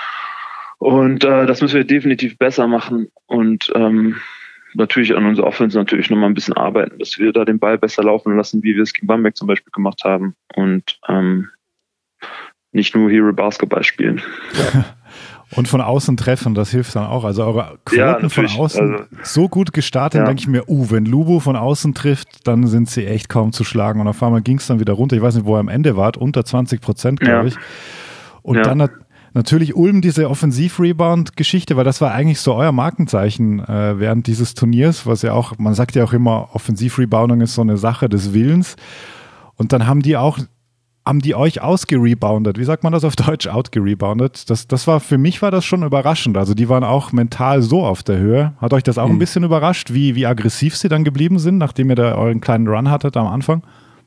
Und äh, das müssen wir definitiv besser machen und ähm, natürlich an unserer Offense natürlich nochmal ein bisschen arbeiten, dass wir da den Ball besser laufen lassen, wie wir es gegen Bamberg zum Beispiel gemacht haben und ähm, nicht nur Hero Basketball spielen. Ja. Und von außen treffen, das hilft dann auch. Also eure Quoten ja, von außen also, so gut gestartet, ja. denke ich mir, uh, wenn Lubo von außen trifft, dann sind sie echt kaum zu schlagen. Und auf einmal ging es dann wieder runter. Ich weiß nicht, wo ihr am Ende wart, unter zwanzig Prozent, glaube ja. ich. Und ja. dann hat natürlich Ulm diese Offensiv-Rebound-Geschichte, weil das war eigentlich so euer Markenzeichen äh, während dieses Turniers, was ja auch, man sagt ja auch immer, Offensiv-Rebounding ist so eine Sache des Willens. Und dann haben die auch Haben die euch ausgereboundet? Wie sagt man das auf Deutsch? Outgereboundet? Das, das war, für mich war das schon überraschend. Also die waren auch mental so auf der Höhe. Hat euch das auch mhm. ein bisschen überrascht, wie, wie aggressiv sie dann geblieben sind, nachdem ihr da euren kleinen Run hattet am Anfang?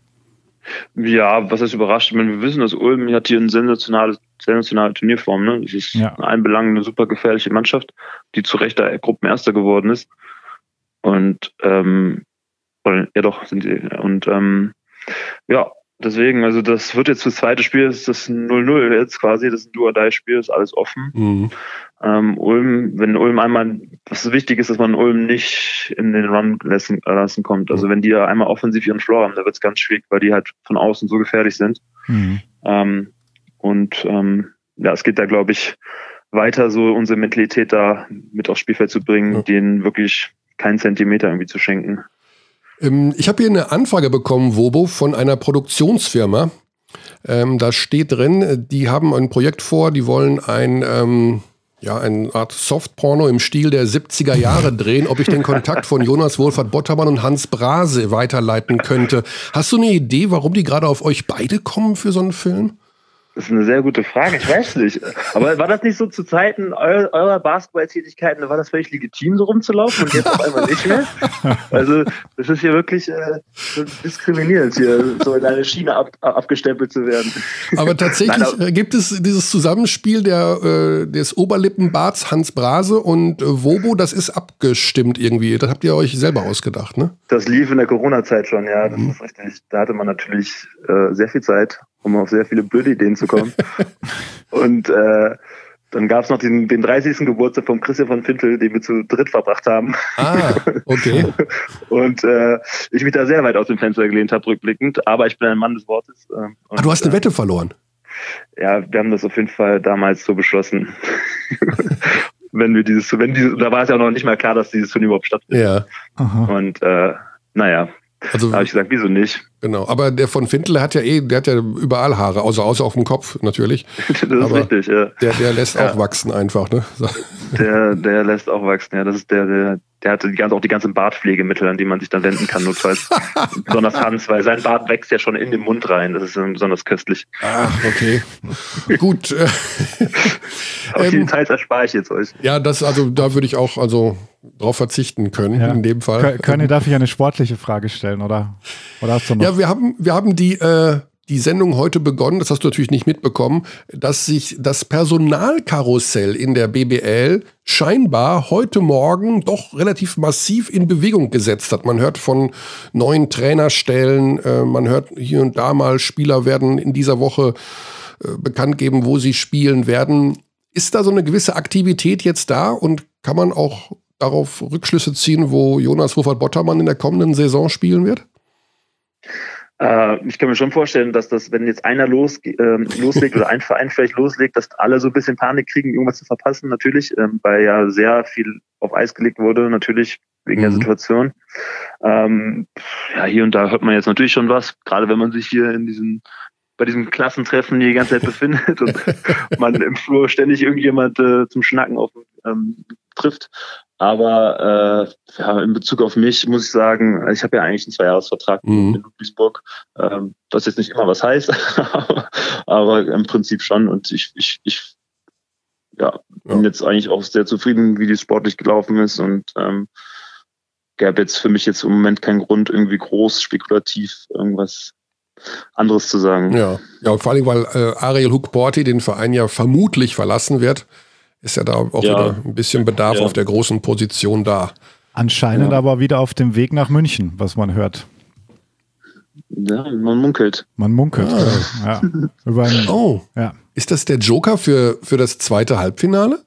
Ja, was heißt überrascht? Ich meine, wir wissen, dass Ulm hat hier eine sensationale, sensationale Turnierform. Ne? Das ist ja. in allen Belangen eine super gefährliche Mannschaft, die zu Recht der Gruppenerster geworden ist. Und, ähm, ja doch, sind sie. Und, ähm, ja, deswegen, also das wird jetzt das zweite Spiel, das ist das null null jetzt quasi, das ist ein Do-or-Die-Spiel, ist alles offen. Mhm. Ähm, Ulm, wenn Ulm einmal, was wichtig ist, dass man Ulm nicht in den Run lassen, lassen kommt. Also wenn die da einmal offensiv ihren Floor haben, da wird es ganz schwierig, weil die halt von außen so gefährlich sind. Mhm. Ähm, und ähm, ja, es geht da, glaube ich, weiter, so unsere Mentalität da mit aufs Spielfeld zu bringen, ja. denen wirklich keinen Zentimeter irgendwie zu schenken. Ich habe hier eine Anfrage bekommen, Wobo, von einer Produktionsfirma. Ähm, da steht drin, die haben ein Projekt vor, die wollen ein, ähm, ja, eine Art Softporno im Stil der siebziger Jahre drehen, ob ich den Kontakt von Jonas Wohlfahrt-Bottermann und Hans Brase weiterleiten könnte. Hast du eine Idee, warum die gerade auf euch beide kommen für so einen Film? Das ist eine sehr gute Frage, ich weiß nicht. Aber war das nicht so zu Zeiten eurer, eurer Basketballtätigkeiten, war das völlig legitim, so rumzulaufen und jetzt auf einmal nicht mehr? Also das ist hier wirklich äh, diskriminierend, hier so in eine Schiene ab, abgestempelt zu werden. Aber tatsächlich Nein, aber gibt es dieses Zusammenspiel der, äh, des Oberlippenbarts Hans Brase und äh, Wobo, das ist abgestimmt irgendwie. Das habt ihr euch selber ausgedacht, ne? Das lief in der Corona-Zeit schon, ja, das mhm. ist richtig. Da hatte man natürlich äh, sehr viel Zeit, um auf sehr viele blöde Ideen zu kommen. Und äh, dann gab es noch den, den dreißigsten Geburtstag von Christian von Fintel, den wir zu dritt verbracht haben. Ah, okay. Und äh, ich mich da sehr weit aus dem Fenster gelehnt habe, rückblickend. Aber ich bin ein Mann des Wortes. Äh, und, ah, du hast eine äh, Wette verloren? Ja, wir haben das auf jeden Fall damals so beschlossen. wenn wir dieses, wenn dieses, da war es ja auch noch nicht mal klar, dass dieses Turnier überhaupt stattfindet. Ja. Aha. Und äh, naja. Also, da habe ich gesagt, wieso nicht? Genau, aber der von Fintel hat ja eh, der hat ja überall Haare, außer, außer auf dem Kopf natürlich. Das ist aber richtig, ja. Der, der lässt ja. auch wachsen einfach, ne? So. Der, der lässt auch wachsen, ja. Das ist der, der, der hatte die ganze, auch die ganzen Bartpflegemittel, an die man sich dann wenden kann, notfalls. Besonders Hans, weil sein Bart wächst ja schon in den Mund rein. Das ist besonders köstlich. Ach, okay. Gut. Aber ähm, Details erspare ich jetzt euch. Ja, das, also, da würde ich auch, also, drauf verzichten können, ja. in dem Fall. Können, darf ich eine sportliche Frage stellen, oder? Oder hast du noch? Ja, wir haben, wir haben die, äh, die Sendung heute begonnen, das hast du natürlich nicht mitbekommen, dass sich das Personalkarussell in der B B L scheinbar heute Morgen doch relativ massiv in Bewegung gesetzt hat. Man hört von neuen Trainerstellen, äh, man hört hier und da mal, Spieler werden in dieser Woche äh, bekannt geben, wo sie spielen werden. Ist da so eine gewisse Aktivität jetzt da und kann man auch darauf Rückschlüsse ziehen, wo Jonas Wohlfahrt-Bottermann in der kommenden Saison spielen wird? Äh, ich kann mir schon vorstellen, dass das, wenn jetzt einer los, äh, loslegt oder ein Verein vielleicht loslegt, dass alle so ein bisschen Panik kriegen, irgendwas zu verpassen, natürlich, ähm, weil ja sehr viel auf Eis gelegt wurde, natürlich wegen Mhm. der Situation. Ähm, ja, hier und da hört man jetzt natürlich schon was, gerade wenn man sich hier in diesen bei diesem Klassentreffen die ganze Zeit befindet und man im Flur ständig irgendjemand äh, zum Schnacken auf, ähm, trifft. Aber äh, ja, in Bezug auf mich muss ich sagen, ich habe ja eigentlich einen Zweijahresvertrag Mhm. in Ludwigsburg, ähm, was jetzt nicht immer was heißt, aber im Prinzip schon. Und ich, ich, ich ja, bin Ja. jetzt eigentlich auch sehr zufrieden, wie die sportlich gelaufen ist und ähm, gab jetzt für mich jetzt im Moment keinen Grund, irgendwie groß spekulativ irgendwas anderes zu sagen. Ja, ja, und vor allem, weil äh, Ariel Hook-Porty den Verein ja vermutlich verlassen wird, ist ja da auch Ja. wieder ein bisschen Bedarf Ja. auf der großen Position da. Anscheinend Ja. aber wieder auf dem Weg nach München, was man hört. Ja, man munkelt. Man munkelt. Ja. Über ein, Oh, ja. ist das der Joker für, für das zweite Halbfinale?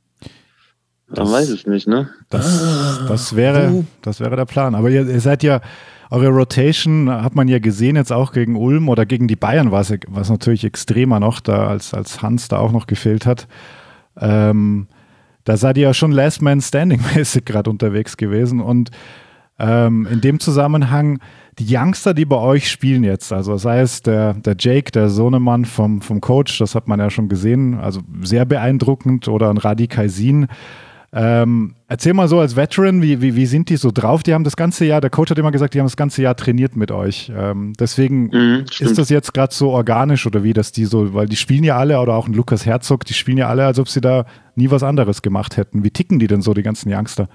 Man weiß es nicht, ne? Das, das, wäre, das wäre der Plan. Aber ihr, ihr seid ja, eure Rotation hat man ja gesehen, jetzt auch gegen Ulm oder gegen die Bayern war es was natürlich extremer noch, da als, als Hans da auch noch gefehlt hat. Ähm, da seid ihr ja schon Last Man Standing mäßig gerade unterwegs gewesen. Und ähm, in dem Zusammenhang, die Youngster, die bei euch spielen jetzt, also sei es der, der Jake, der Sohnemann vom, vom Coach, das hat man ja schon gesehen, also sehr beeindruckend, oder ein Radi Kaisin. Ähm, erzähl mal so als Veteran, wie, wie, wie sind die so drauf? Die haben das ganze Jahr, der Coach hat immer gesagt, die haben das ganze Jahr trainiert mit euch. Ähm, deswegen Mhm, stimmt. ist das jetzt gerade so organisch oder wie, dass die so, weil die spielen ja alle, oder auch ein Lukas Herzog, die spielen ja alle, als ob sie da nie was anderes gemacht hätten. Wie ticken die denn so, die ganzen Youngster?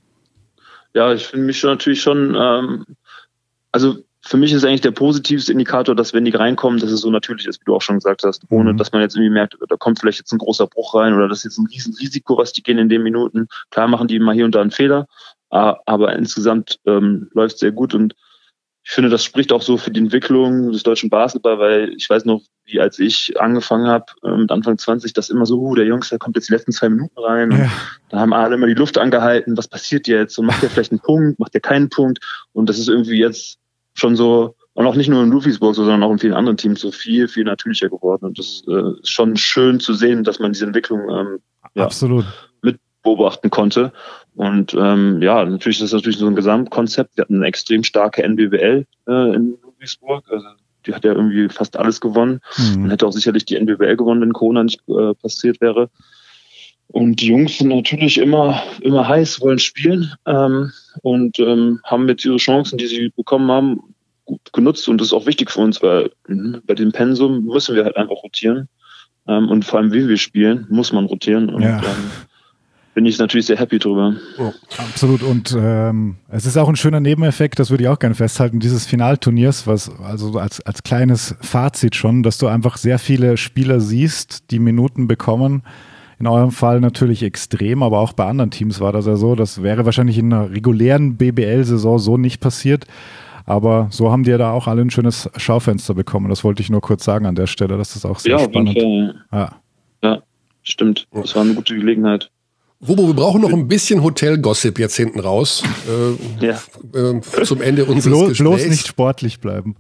Ja, ich finde mich schon natürlich schon, ähm, also für mich ist eigentlich der positivste Indikator, dass wenn die reinkommen, dass es so natürlich ist, wie du auch schon gesagt hast, ohne Mhm. dass man jetzt irgendwie merkt, da kommt vielleicht jetzt ein großer Bruch rein oder das ist jetzt ein Riesenrisiko, was die gehen in den Minuten. Klar machen die mal hier und da einen Fehler, aber insgesamt ähm, läuft es sehr gut und ich finde, das spricht auch so für die Entwicklung des deutschen Basketball, weil ich weiß noch, wie als ich angefangen habe, mit Anfang zwanzig, dass immer so, uh, der Jungs, der kommt jetzt die letzten zwei Minuten rein. Und Ja. da haben alle immer die Luft angehalten, was passiert jetzt? Und macht der vielleicht einen Punkt, macht der keinen Punkt? Und das ist irgendwie jetzt schon so, und auch nicht nur in Ludwigsburg, sondern auch in vielen anderen Teams so viel, viel natürlicher geworden. Und das äh, ist schon schön zu sehen, dass man diese Entwicklung ähm, ja, Absolut. mit beobachten konnte. Und ähm, ja, natürlich ist das natürlich so ein Gesamtkonzept. Wir hatten eine extrem starke N B B L äh, in Ludwigsburg. Also die hat ja irgendwie fast alles gewonnen. Man Mhm. hätte auch sicherlich die N B B L gewonnen, wenn Corona nicht äh, passiert wäre. Und die Jungs sind natürlich immer immer heiß, wollen spielen ähm, und ähm, haben jetzt ihre Chancen, die sie bekommen haben, gut genutzt. Und das ist auch wichtig für uns, weil mh, bei dem Pensum müssen wir halt einfach rotieren. Ähm, und vor allem, wie wir spielen, muss man rotieren. Und Ja. ähm, bin ich natürlich sehr happy drüber. Absolut. Und ähm, es ist auch ein schöner Nebeneffekt, das würde ich auch gerne festhalten, dieses Finalturniers, was also als, als kleines Fazit schon, dass du einfach sehr viele Spieler siehst, die Minuten bekommen. In eurem Fall natürlich extrem, aber auch bei anderen Teams war das ja so. Das wäre wahrscheinlich in einer regulären B B L-Saison so nicht passiert. Aber so haben die ja da auch alle ein schönes Schaufenster bekommen. Das wollte ich nur kurz sagen an der Stelle. Das ist auch sehr Ja, auf jeden spannend. Fall. Ja. Ja, stimmt. Das war eine gute Gelegenheit. Wobo, wir brauchen noch ein bisschen Hotel-Gossip jetzt hinten raus. Äh, Ja. äh, zum Ende unseres Bloß, Gesprächs. bloß nicht sportlich bleiben.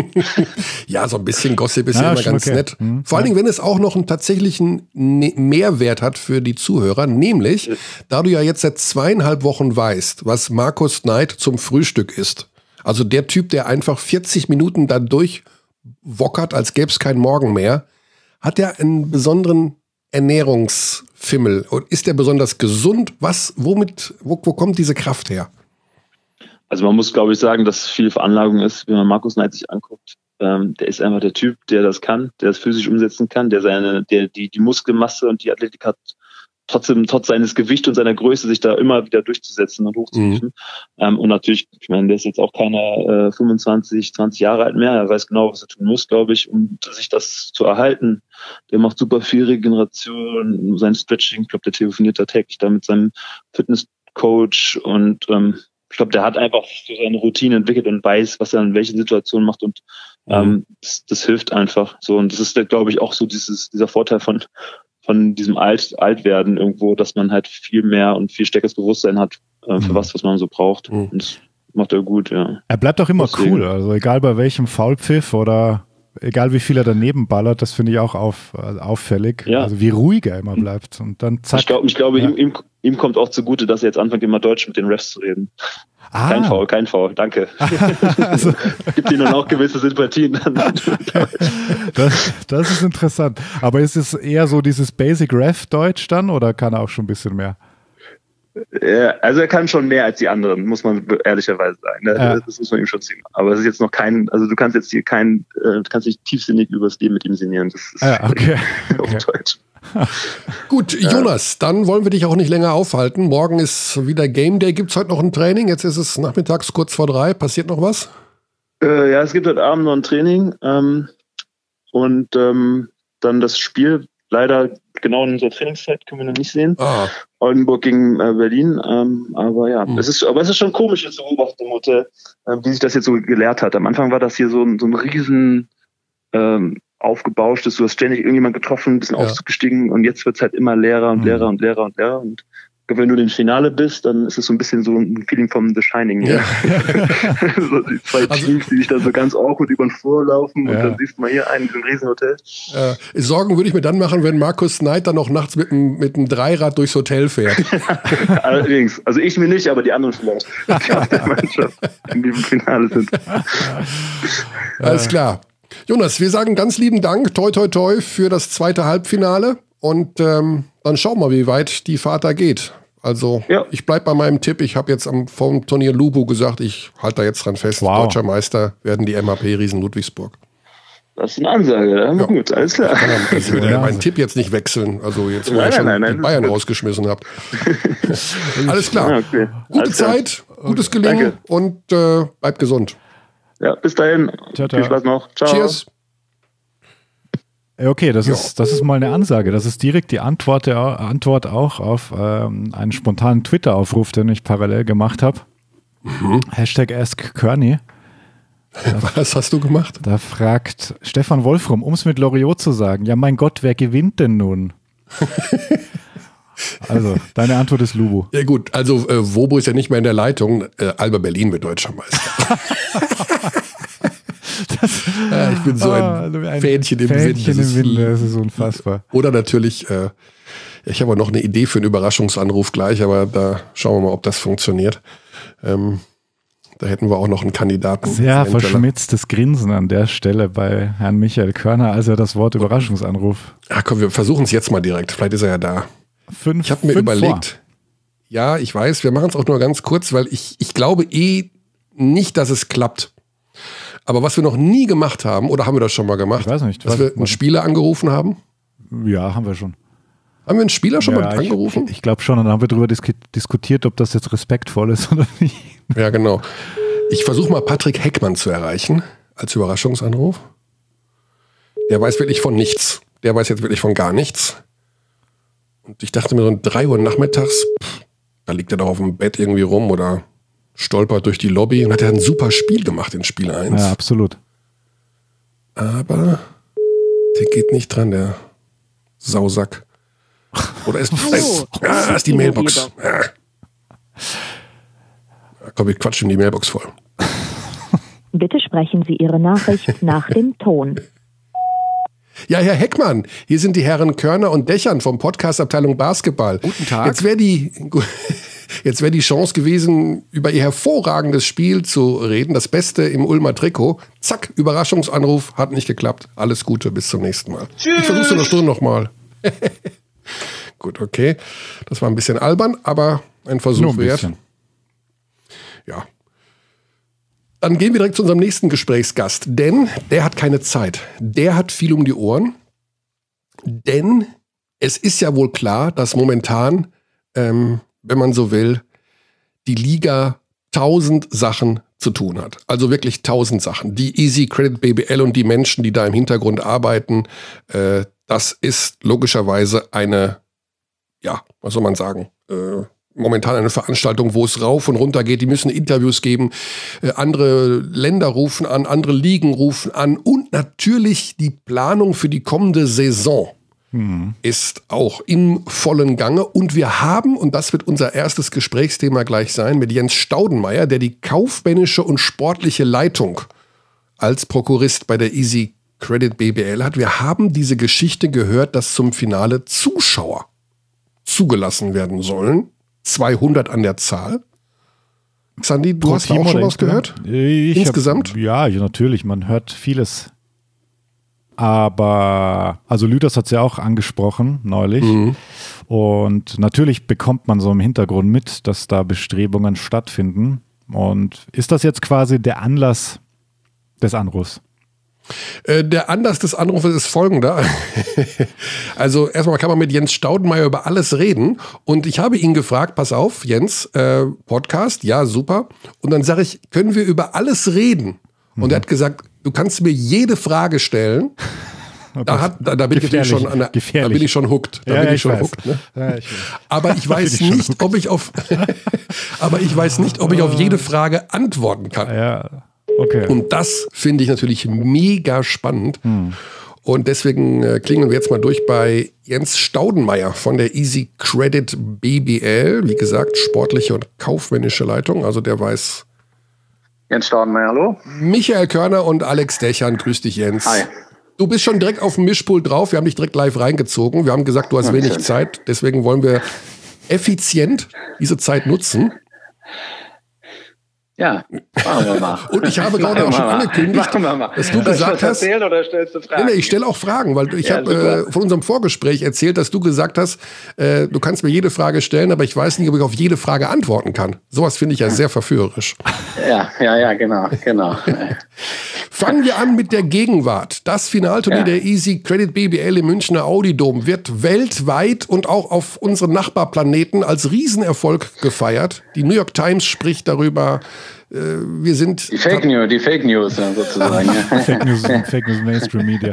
Ja, so ein bisschen Gossip ist ja, Ja, immer schon ganz okay. nett. Mhm. Vor allen Dingen, wenn es auch noch einen tatsächlichen Ne- Mehrwert hat für die Zuhörer, nämlich, da du ja jetzt seit zweieinhalb Wochen weißt, was Markus Knight zum Frühstück isst. Also der Typ, der einfach vierzig Minuten da durchwockert, als gäbe es keinen Morgen mehr, hat er einen besonderen Ernährungsfimmel. Und ist der besonders gesund? Was, womit, wo, wo kommt diese Kraft her? Also man muss, glaube ich, sagen, dass es viel Veranlagung ist, wenn man Markus Knight sich anguckt. Ähm, der ist einfach der Typ, der das kann, der es physisch umsetzen kann, der seine, der die die Muskelmasse und die Athletik hat, trotzdem trotz seines Gewichts und seiner Größe sich da immer wieder durchzusetzen und hochzuhieven. Mhm. Ähm, und natürlich, ich meine, der ist jetzt auch keine äh, fünfundzwanzig, zwanzig Jahre alt mehr. Er weiß genau, was er tun muss, glaube ich, um sich das zu erhalten. Der macht super viel Regeneration, sein Stretching. Ich glaube, der telefoniert da täglich da mit seinem Fitnesscoach und ähm, ich glaube, der hat einfach so seine Routine entwickelt und weiß, was er in welchen Situationen macht und ähm, mhm. das, das hilft einfach so. Und das ist, glaube ich, auch so dieses dieser Vorteil von von diesem Alt Altwerden irgendwo, dass man halt viel mehr und viel stärkeres Bewusstsein hat äh, für mhm. was, was man so braucht. Mhm. Und das macht er gut, ja. Er bleibt auch immer Deswegen. cool, also egal bei welchem Foulpfiff oder egal wie viel er daneben ballert, das finde ich auch auf, also auffällig. Ja. Also wie ruhig er immer bleibt und dann zack. Ich glaube, ich glaube, ja. ihm, ihm, ihm kommt auch zugute, dass er jetzt anfängt, immer Deutsch mit den Refs zu reden. Ah. Kein Foul, kein Foul, danke. Also. Gibt ihnen dann auch gewisse Sympathien. das, das ist interessant. Aber ist es eher so dieses Basic Ref Deutsch dann oder kann er auch schon ein bisschen mehr? Ja, also er kann schon mehr als die anderen, muss man ehrlicherweise sagen. Ne? Ja. Das muss man ihm schon ziehen. Aber es ist jetzt noch kein, also du kannst jetzt hier kein, du kannst nicht tiefsinnig übers Leben mit ihm sinnieren. Das ist ja, okay. auf okay. Deutsch. Gut, Jonas, dann wollen wir dich auch nicht länger aufhalten. Morgen ist wieder Game Day. Gibt es heute noch ein Training? Jetzt ist es nachmittags kurz vor drei. Passiert noch was? Äh, ja, es gibt heute Abend noch ein Training ähm, und ähm, dann das Spiel. Leider genau in unserer Trainingszeit können wir noch nicht sehen. Ah. Oldenburg gegen äh, Berlin. Ähm, aber ja, Hm. es ist, aber es ist schon komisch jetzt zu beobachten im Hotel, äh, wie sich das jetzt so gelehrt hat. Am Anfang war das hier so ein, so ein riesen ähm, aufgebauschtes, du hast ständig irgendjemand getroffen, ein bisschen Ja. Aufzug gestiegen und jetzt wird's halt immer leerer und Hm. leerer und leerer und leerer. Und wenn du im Finale bist, dann ist es so ein bisschen so ein Feeling vom The Shining. Ja. So die zwei Also- Teams, die sich dann so ganz awkward über den Flur laufen und Ja. dann siehst du mal hier einen in diesem Riesenhotel. Äh, Sorgen würde ich mir dann machen, wenn Markus Knight dann noch nachts mit einem mit einem Dreirad durchs Hotel fährt. Allerdings, also ich mir nicht, aber die anderen vielleicht, die aus der Mannschaft in diesem Finale sind. Alles klar. Jonas, wir sagen ganz lieben Dank, toi toi toi, für das zweite Halbfinale. Und ähm, dann schauen wir, wie weit die Fahrt da geht. Also Ja. ich bleib bei meinem Tipp. Ich habe jetzt am vom Turnier Lubu gesagt, ich halte da jetzt dran fest. Wow. Deutscher Meister werden die M H P Riesen Ludwigsburg. Das ist eine Ansage, ja. Ja. Gut, alles klar. Ich würde Ja. meinen Tipp jetzt nicht wechseln. Also jetzt, wo Nein, ihr schon nein, nein, die nein. Bayern rausgeschmissen habt. Alles klar. Ja, okay. Gute Alles klar. Zeit, gutes Gelingen Danke. und äh, bleibt gesund. Ja, bis dahin. Ciao, ciao. Viel Spaß noch. Ciao. Cheers. Ja, okay, das ist, das ist mal eine Ansage. Das ist direkt die Antwort, der, Antwort auch auf ähm, einen spontanen Twitter-Aufruf, den ich parallel gemacht habe. Mhm. Hashtag AskKearney. Was hast du gemacht? Da fragt Stefan Wolfram, um es mit Loriot zu sagen, ja mein Gott, wer gewinnt denn nun? Also, deine Antwort ist Lubu. Ja gut, also äh, Wobo ist ja nicht mehr in der Leitung. Äh, Alba Berlin wird Deutscher Meister. ja, ich bin so ein, Ah, ein Fähnchen im Fähnchen Wind. Das im ist- Winde, das ist unfassbar. Oder natürlich, äh, ich habe auch noch eine Idee für einen Überraschungsanruf gleich, aber da schauen wir mal, ob das funktioniert. Ähm, da hätten wir auch noch einen Kandidaten. Sehr Eventuell. verschmitztes Grinsen an der Stelle bei Herrn Michael Körner, als er das Wort Überraschungsanruf. Ach komm, wir versuchen es jetzt mal direkt. Vielleicht ist er ja da. Fünf, Ich habe mir fünf überlegt, ja, ich weiß, wir machen es auch nur ganz kurz, weil ich, ich glaube eh nicht, dass es klappt. Aber was wir noch nie gemacht haben, oder haben wir das schon mal gemacht? Ich weiß nicht. Dass Was- wir einen was- Spieler angerufen haben? Vor. Ja, haben wir schon. Haben wir einen Spieler schon ja, mal angerufen? Ich, ich glaube schon, und dann haben wir darüber disk diskutiert, ob das jetzt respektvoll ist oder nicht. Ja, genau. Ich versuche mal Patrick Heckmann zu erreichen als Überraschungsanruf. Der weiß wirklich von nichts. Der weiß jetzt wirklich von gar nichts. Und ich dachte mir so um drei Uhr nachmittags, pff, da liegt er doch auf dem Bett irgendwie rum oder stolpert durch die Lobby und hat ja ein super Spiel gemacht in Spiel eins. Ja, absolut. Aber der geht nicht dran, der Sausack. Oder ist, Hallo, ist, ah, ist die Mailbox. Ah. Ja, komm, wir quatschen die Mailbox voll. Bitte sprechen Sie Ihre Nachricht nach dem Ton. Ja, Herr Heckmann, hier sind die Herren Körner und Dächern vom Podcast Abteilung Basketball. Guten Tag. Jetzt wäre die, jetzt wäre die Chance gewesen, über Ihr hervorragendes Spiel zu reden. Das Beste im Ulmer Trikot. Zack, Überraschungsanruf, hat nicht geklappt. Alles Gute, bis zum nächsten Mal. Tschüss. Ich versuch's in einer Stunde nochmal. Gut, okay. Das war ein bisschen albern, aber ein Versuch Nur ein wert. bisschen. Ja. Dann gehen wir direkt zu unserem nächsten Gesprächsgast, denn der hat keine Zeit. Der hat viel um die Ohren, denn es ist ja wohl klar, dass momentan, ähm, wenn man so will, die Liga tausend Sachen zu tun hat. Also wirklich tausend Sachen. Die Easy Credit B B L und die Menschen, die da im Hintergrund arbeiten, äh, das ist logischerweise eine, ja, was soll man sagen, äh, momentan eine Veranstaltung, wo es rauf und runter geht. Die müssen Interviews geben. Äh, andere Länder rufen an, andere Ligen rufen an. Und natürlich die Planung für die kommende Saison Hm. ist auch im vollen Gange. Und wir haben, und das wird unser erstes Gesprächsthema gleich sein, mit Jens Staudenmeier, der die kaufmännische und sportliche Leitung als Prokurist bei der Easy Credit B B L hat. Wir haben diese Geschichte gehört, dass zum Finale Zuschauer zugelassen werden sollen. zweihundert an der Zahl. Xandi, du Pro hast da Team auch schon oder was gehört? Ich Insgesamt? Hab, ja, ja, natürlich, man hört vieles. Aber, also Lüders hat es ja auch angesprochen neulich. Mhm. Und natürlich bekommt man so im Hintergrund mit, dass da Bestrebungen stattfinden. Und ist das jetzt quasi der Anlass des Anrufs? Äh, der Anlass des Anrufes ist folgender. Also erstmal kann man mit Jens Staudenmeier über alles reden. Und ich habe ihn gefragt, pass auf, Jens, äh, Podcast, ja, super. Und dann sage ich, können wir über alles reden? Und mhm. er hat gesagt, du kannst mir jede Frage stellen. Okay. Da, hat, da, da bin ich schon an der, da bin ich schon hooked. Da ja, bin ja, ich schon weiß. hooked. Ne? Ja, ich aber ich weiß ich nicht, ob ich auf, aber ich weiß nicht, ob ich auf jede Frage antworten kann. Ja, okay. Und das finde ich natürlich mega spannend. Hm. Und deswegen äh, klingeln wir jetzt mal durch bei Jens Staudenmeier von der Easy Credit B B L. Wie gesagt, sportliche und kaufmännische Leitung. Also der weiß. Jens Staudenmeier, hallo. Michael Körner und Alex Dächern. Grüß dich, Jens. Hi. Du bist schon direkt auf dem Mischpult drauf. Wir haben dich direkt live reingezogen. Wir haben gesagt, du hast wenig schön. Zeit. Deswegen wollen wir effizient diese Zeit nutzen. Ja, machen wir mal. Und ich habe gerade auch schon angekündigt, dass du gesagt hast, erzählen oder stellst du Fragen? Nee, nee, ich stelle auch Fragen, weil ich Ja, habe äh, von unserem Vorgespräch erzählt, dass du gesagt hast, äh, du kannst mir jede Frage stellen, aber ich weiß nicht, ob ich auf jede Frage antworten kann. Sowas finde ich ja sehr verführerisch. Ja, ja, ja, genau, genau. Fangen wir an mit der Gegenwart. Das Finalturnier Ja. der Easy Credit B B L im Münchner Audi-Dom wird weltweit und auch auf unseren Nachbarplaneten als Riesenerfolg gefeiert. Die New York Times spricht darüber. Äh, wir sind Die Fake News, die Fake News ja, sozusagen. Ja. Fake News, Fake News Mainstream Media.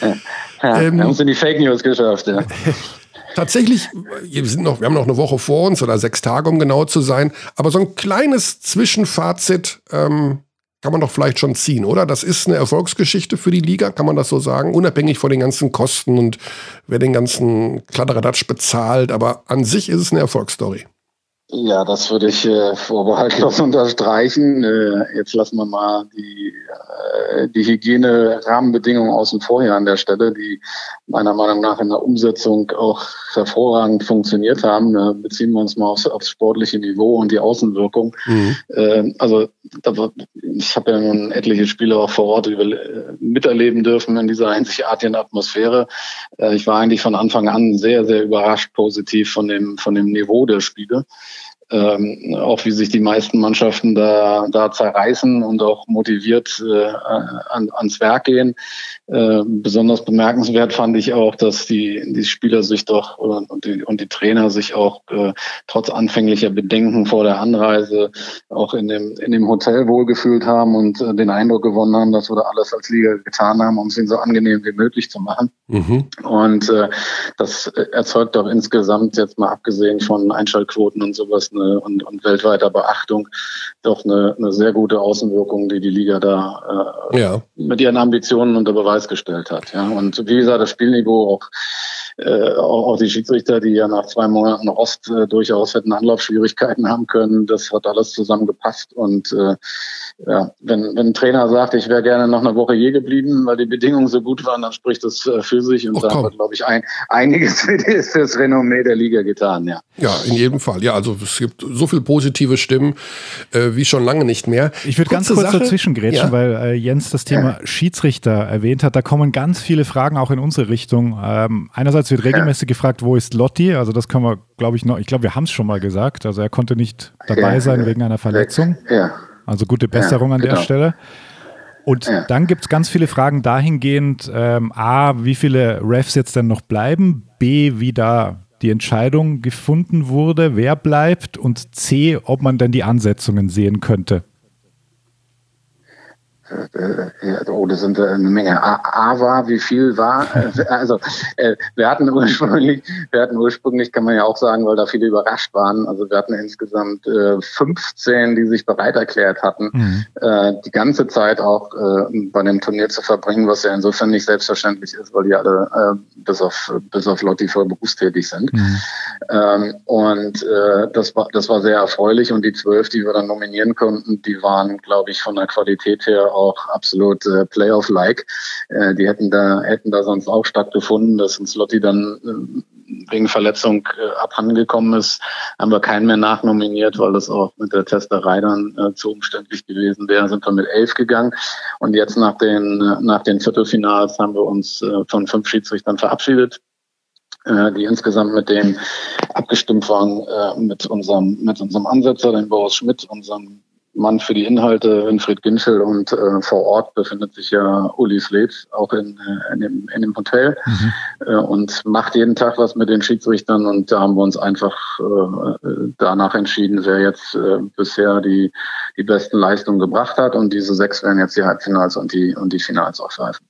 Ja, Ähm, wir haben es in die Fake News geschafft. Ja. Tatsächlich, wir, sind noch, wir haben noch eine Woche vor uns oder sechs Tage, um genau zu sein. Aber so ein kleines Zwischenfazit ähm, kann man doch vielleicht schon ziehen, oder? Das ist eine Erfolgsgeschichte für die Liga, kann man das so sagen? Unabhängig von den ganzen Kosten und wer den ganzen Kladderadatsch bezahlt. Aber an sich ist es eine Erfolgsstory. Ja, das würde ich äh, vorbehaltlos unterstreichen. Äh, jetzt lassen wir mal die, äh, die Hygiene-Rahmenbedingungen außen vor hier an der Stelle, die meiner Meinung nach in der Umsetzung auch hervorragend funktioniert haben. Äh, beziehen wir uns mal aufs, aufs sportliche Niveau und die Außenwirkung. Mhm. Äh, also da, ich habe ja nun etliche Spiele auch vor Ort über, äh, miterleben dürfen in dieser einzigartigen Atmosphäre. Äh, ich war eigentlich von Anfang an sehr, sehr überrascht positiv von dem, von dem Niveau der Spiele. Ähm, auch wie sich die meisten Mannschaften da, da zerreißen und auch motiviert äh, an, ans Werk gehen. Äh, besonders bemerkenswert fand ich auch, dass die, die Spieler sich doch und die, und die Trainer sich auch äh, trotz anfänglicher Bedenken vor der Anreise auch in dem, in dem Hotel wohlgefühlt haben und äh, den Eindruck gewonnen haben, dass wir da alles als Liga getan haben, um es ihnen so angenehm wie möglich zu machen. Mhm. Und äh, das erzeugt auch insgesamt, jetzt mal abgesehen von Einschaltquoten und sowas, eine, und, und weltweiter Beachtung, doch eine, eine sehr gute Außenwirkung, die die Liga da äh, ja. mit ihren Ambitionen unter Beweis gestellt hat. Ja. Und wie gesagt, das Spielniveau, auch, äh, auch, auch die Schiedsrichter, die ja nach zwei Monaten Rost äh, durchaus hätten Anlaufschwierigkeiten haben können, das hat alles zusammengepasst. Und äh, ja, wenn, wenn ein Trainer sagt, ich wäre gerne noch eine Woche hier geblieben, weil die Bedingungen so gut waren, dann spricht das äh, für sich. Und oh, da hat, glaube ich, ein, einiges für das Renommee der Liga getan. Ja. Ja, in jedem Fall. Ja, also es gibt so viele positive Stimmen äh, wie schon lange nicht mehr. Ich würde ganz kurz Sache. dazwischen grätschen, ja. weil äh, Jens das Thema ja. Schiedsrichter erwähnt hat. Da kommen ganz viele Fragen auch in unsere Richtung. Ähm, einerseits wird regelmäßig ja. gefragt, wo ist Lotti? Also das können wir, glaube ich, noch, ich glaube, wir haben es schon mal gesagt. Also er konnte nicht dabei ja. sein wegen einer Verletzung. Ja. Also gute Besserung ja, an genau. der Stelle. Und ja. dann gibt es ganz viele Fragen dahingehend, ähm, A, wie viele Refs jetzt denn noch bleiben, B, wie da die Entscheidung gefunden wurde, wer bleibt, und C, ob man denn die Ansetzungen sehen könnte. Oh, das sind eine Menge. A, A war, wie viel war? Also äh, wir hatten ursprünglich, wir hatten ursprünglich, kann man ja auch sagen, weil da viele überrascht waren. Also wir hatten insgesamt äh, fünfzehn, die sich bereit erklärt hatten, mhm. äh, die ganze Zeit auch äh, bei dem Turnier zu verbringen, was ja insofern nicht selbstverständlich ist, weil die alle äh, bis auf bis auf Lotti voll berufstätig sind. Mhm. Ähm, und äh, das war das war sehr erfreulich. Und die zwölf, die wir dann nominieren konnten, die waren, glaube ich, von der Qualität her auch auch absolut äh, Playoff-like. Äh, die hätten da hätten da sonst auch stattgefunden, dass uns Lotti dann äh, wegen Verletzung äh, abhandengekommen ist, haben wir keinen mehr nachnominiert, weil das auch mit der Testerei dann äh, zu umständlich gewesen wäre. Sind wir mit elf gegangen und jetzt nach den äh, nach den Viertelfinals haben wir uns äh, von fünf Schiedsrichtern verabschiedet, die insgesamt mit denen abgestimmt waren, äh, mit unserem mit unserem Ansetzer, den Boris Schmidt, unserem Mann für die Inhalte, Winfried Ginschel, und äh, vor Ort befindet sich ja Uli Sled auch in, in, dem, in dem Hotel mhm. äh, und macht jeden Tag was mit den Schiedsrichtern, und da haben wir uns einfach äh, danach entschieden, wer jetzt äh, bisher die die besten Leistungen gebracht hat, und diese sechs werden jetzt die Halbfinals und die und die Finals aufgreifen.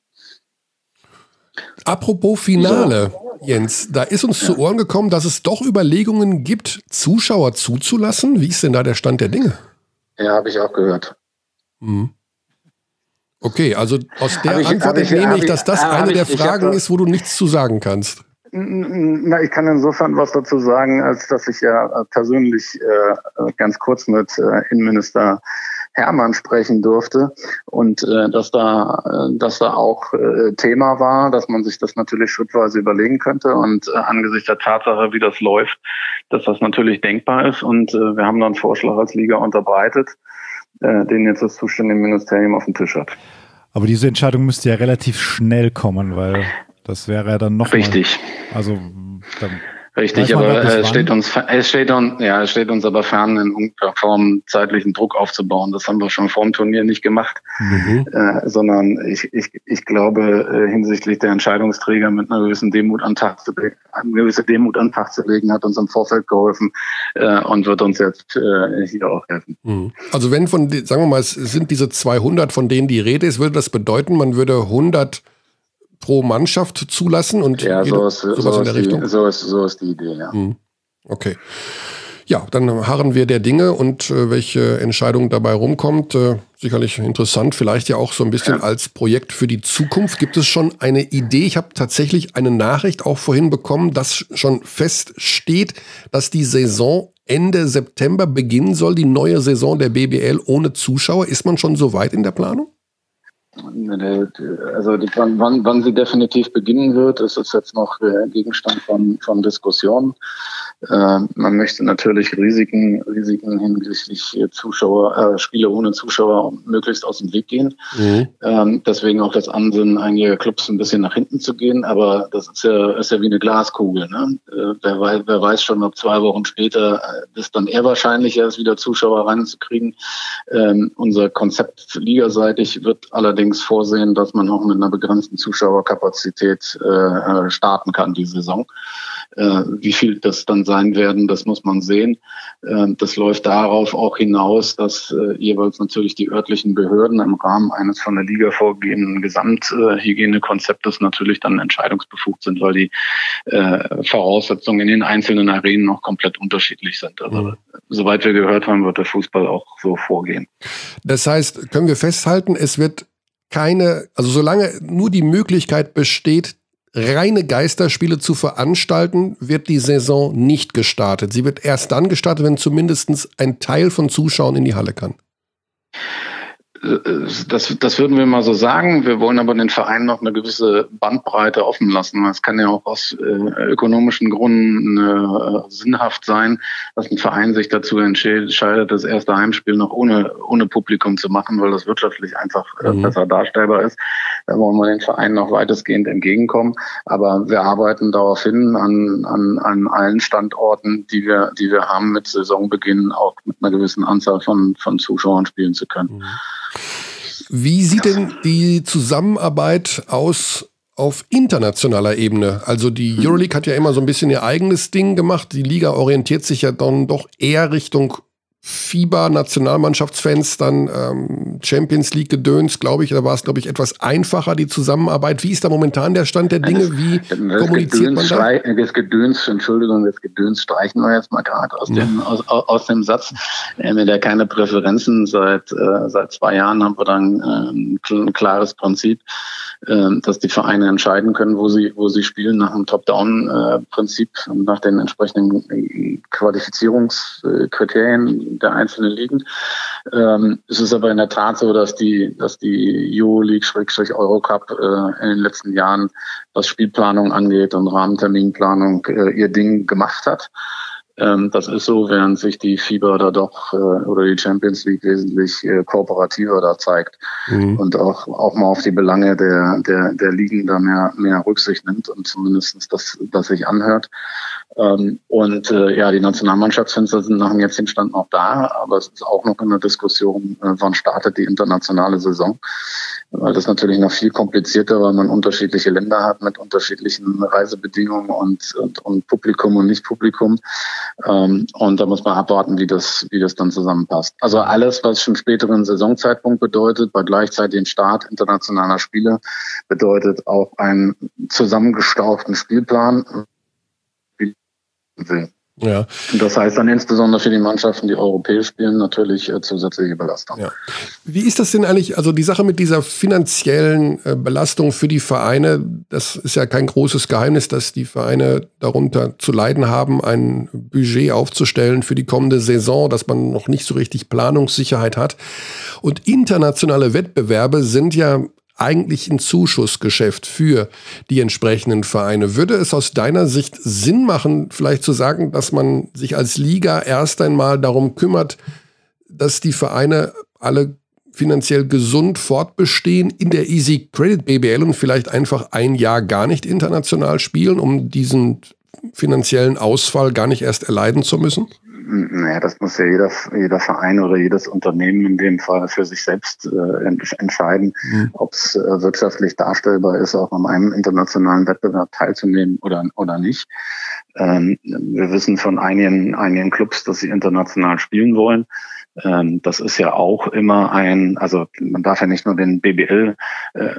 Apropos Finale, so. Jens, da ist uns ja. zu Ohren gekommen, dass es doch Überlegungen gibt, Zuschauer zuzulassen. Wie ist denn da der Stand der Dinge? Ja, habe ich auch gehört. Mhm. Okay, also aus der ich, Antwort ich, entnehme ich, dass das eine ich, der Fragen hab, ist, wo du nichts zu sagen kannst. Na, ich kann insofern was dazu sagen, als dass ich ja persönlich äh, ganz kurz mit äh, Innenminister Hermann sprechen durfte, und äh, dass da äh, dass da auch äh, Thema war, dass man sich das natürlich schrittweise überlegen könnte, und äh, angesichts der Tatsache, wie das läuft, dass das natürlich denkbar ist, und äh, wir haben dann einen Vorschlag als Liga unterbreitet, äh, den jetzt das zuständige Ministerium auf dem Tisch hat. Aber diese Entscheidung müsste ja relativ schnell kommen, weil das wäre ja dann noch richtig. Mal, also dann Richtig, aber es steht uns, es steht uns, ja, es steht uns aber fern, in irgendeiner Form zeitlichen Druck aufzubauen. Das haben wir schon vor dem Turnier nicht gemacht, mhm. äh, sondern ich, ich, ich glaube, äh, hinsichtlich der Entscheidungsträger mit einer gewissen Demut an Tag zu legen, eine gewisse Demut an Tag zu legen, hat uns im Vorfeld geholfen äh, und wird uns jetzt äh, hier auch helfen. Mhm. Also wenn von, sagen wir mal, es sind diese zweihundert, von denen die Rede ist, würde das bedeuten, man würde hundert pro Mannschaft zulassen, und ja, jede, so ist, sowas so in der die, Richtung? So ist, so ist die Idee, ja. Okay. Ja, dann harren wir der Dinge, und äh, welche Entscheidung dabei rumkommt. Äh, sicherlich interessant, vielleicht ja auch so ein bisschen ja. als Projekt für die Zukunft. Gibt es schon eine Idee? Ich habe tatsächlich eine Nachricht auch vorhin bekommen, dass schon feststeht, dass die Saison Ende September beginnen soll, die neue Saison der B B L ohne Zuschauer. Ist man schon so weit in der Planung? Also die, wann, wann sie definitiv beginnen wird, ist es jetzt noch Gegenstand von, von Diskussionen. Äh, man möchte natürlich Risiken, Risiken hinsichtlich Zuschauer, äh, Spiele ohne Zuschauer möglichst aus dem Weg gehen. Mhm. Ähm, deswegen auch das Ansinnen einiger Clubs ein bisschen nach hinten zu gehen. Aber das ist ja, ist ja wie eine Glaskugel. Ne? Äh, wer, weiß, wer weiß schon, ob zwei Wochen später äh, ist dann eher wahrscheinlicher ist, wieder Zuschauer reinzukriegen. Ähm, unser Konzept ligaseitig wird allerdings vorsehen, dass man auch mit einer begrenzten Zuschauerkapazität äh, starten kann, die Saison. Äh, wie viel das dann sein werden, das muss man sehen. Äh, das läuft darauf auch hinaus, dass äh, jeweils natürlich die örtlichen Behörden im Rahmen eines von der Liga vorgegebenen Gesamthygienekonzeptes natürlich dann entscheidungsbefugt sind, weil die äh, Voraussetzungen in den einzelnen Arenen noch komplett unterschiedlich sind. Also mhm. soweit wir gehört haben, wird der Fußball auch so vorgehen. Das heißt, können wir festhalten, es wird keine, also solange nur die Möglichkeit besteht, reine Geisterspiele zu veranstalten, wird die Saison nicht gestartet. Sie wird erst dann gestartet, wenn zumindest ein Teil von Zuschauern in die Halle kann. Das, das würden wir mal so sagen. Wir wollen aber den Verein noch eine gewisse Bandbreite offen lassen. Es kann ja auch aus äh, ökonomischen Gründen äh, sinnhaft sein, dass ein Verein sich dazu entscheidet, das erste Heimspiel noch ohne ohne Publikum zu machen, weil das wirtschaftlich einfach äh, mhm. besser darstellbar ist. Da wollen wir den Verein noch weitestgehend entgegenkommen. Aber wir arbeiten darauf hin, an, an, an allen Standorten, die wir, die wir haben, mit Saisonbeginn auch mit einer gewissen Anzahl von, von Zuschauern spielen zu können. Mhm. Wie sieht denn die Zusammenarbeit aus auf internationaler Ebene? Also die Euroleague hat ja immer so ein bisschen ihr eigenes Ding gemacht. Die Liga orientiert sich ja dann doch eher Richtung FIBA-Nationalmannschaftsfans, dann ähm, Champions League-Gedöns, glaube ich. Da war es, glaube ich, etwas einfacher, die Zusammenarbeit. Wie ist da momentan der Stand der Dinge? Wie das, das kommuniziert Gedöns, man da? Das Gedöns, Entschuldigung, das Gedöns streichen wir jetzt mal gerade aus, ja. dem, aus, aus dem Satz. Wir haben ja keine Präferenzen. Seit, äh, seit zwei Jahren haben wir dann äh, ein klares Prinzip. äh, dass die Vereine entscheiden können, wo sie, wo sie spielen nach dem Top-Down-Prinzip und nach den entsprechenden Qualifizierungskriterien der einzelnen Ligen. Ähm, es ist aber in der Tat so, dass die, dass die Euroleague-Eurocup äh, in den letzten Jahren, was Spielplanung angeht und Rahmenterminplanung, äh, ihr Ding gemacht hat. Ähm, das ist so, während sich die FIBA da doch äh, oder die Champions League wesentlich äh, kooperativer da zeigt mhm. und auch auch mal auf die Belange der der der Ligen da mehr mehr Rücksicht nimmt und zumindestens das das sich anhört. Ähm, und äh, ja, die Nationalmannschaftsfenster sind nach dem jetzigen Stand noch da, aber es ist auch noch in der Diskussion, äh, wann startet die internationale Saison. Weil das natürlich noch viel komplizierter, weil man unterschiedliche Länder hat mit unterschiedlichen Reisebedingungen und, und, und Publikum und Nicht-Publikum. Ähm, und da muss man abwarten, wie das, wie das dann zusammenpasst. Also alles, was schon späteren Saisonzeitpunkt bedeutet, bei gleichzeitigem Start internationaler Spiele, bedeutet auch einen zusammengestauchten Spielplan. Will. Ja. Und das heißt dann insbesondere für die Mannschaften, die europäisch spielen, natürlich äh, zusätzliche Belastung. Ja. Wie ist das denn eigentlich, also die Sache mit dieser finanziellen äh, Belastung für die Vereine, das ist ja kein großes Geheimnis, dass die Vereine darunter zu leiden haben, ein Budget aufzustellen für die kommende Saison, dass man noch nicht so richtig Planungssicherheit hat. Und internationale Wettbewerbe sind ja eigentlich ein Zuschussgeschäft für die entsprechenden Vereine. Würde es aus deiner Sicht Sinn machen, vielleicht zu sagen, dass man sich als Liga erst einmal darum kümmert, dass die Vereine alle finanziell gesund fortbestehen in der Easy Credit B B L und vielleicht einfach ein Jahr gar nicht international spielen, um diesen finanziellen Ausfall gar nicht erst erleiden zu müssen? Naja, das muss ja jeder, jeder Verein oder jedes Unternehmen in dem Fall für sich selbst äh, entscheiden, mhm. ob es äh, wirtschaftlich darstellbar ist, auch an einem internationalen Wettbewerb teilzunehmen oder, oder nicht. Ähm, wir wissen von einigen, einigen Clubs, dass sie international spielen wollen. Ähm, das ist ja auch immer ein, also man darf ja nicht nur den B B L äh,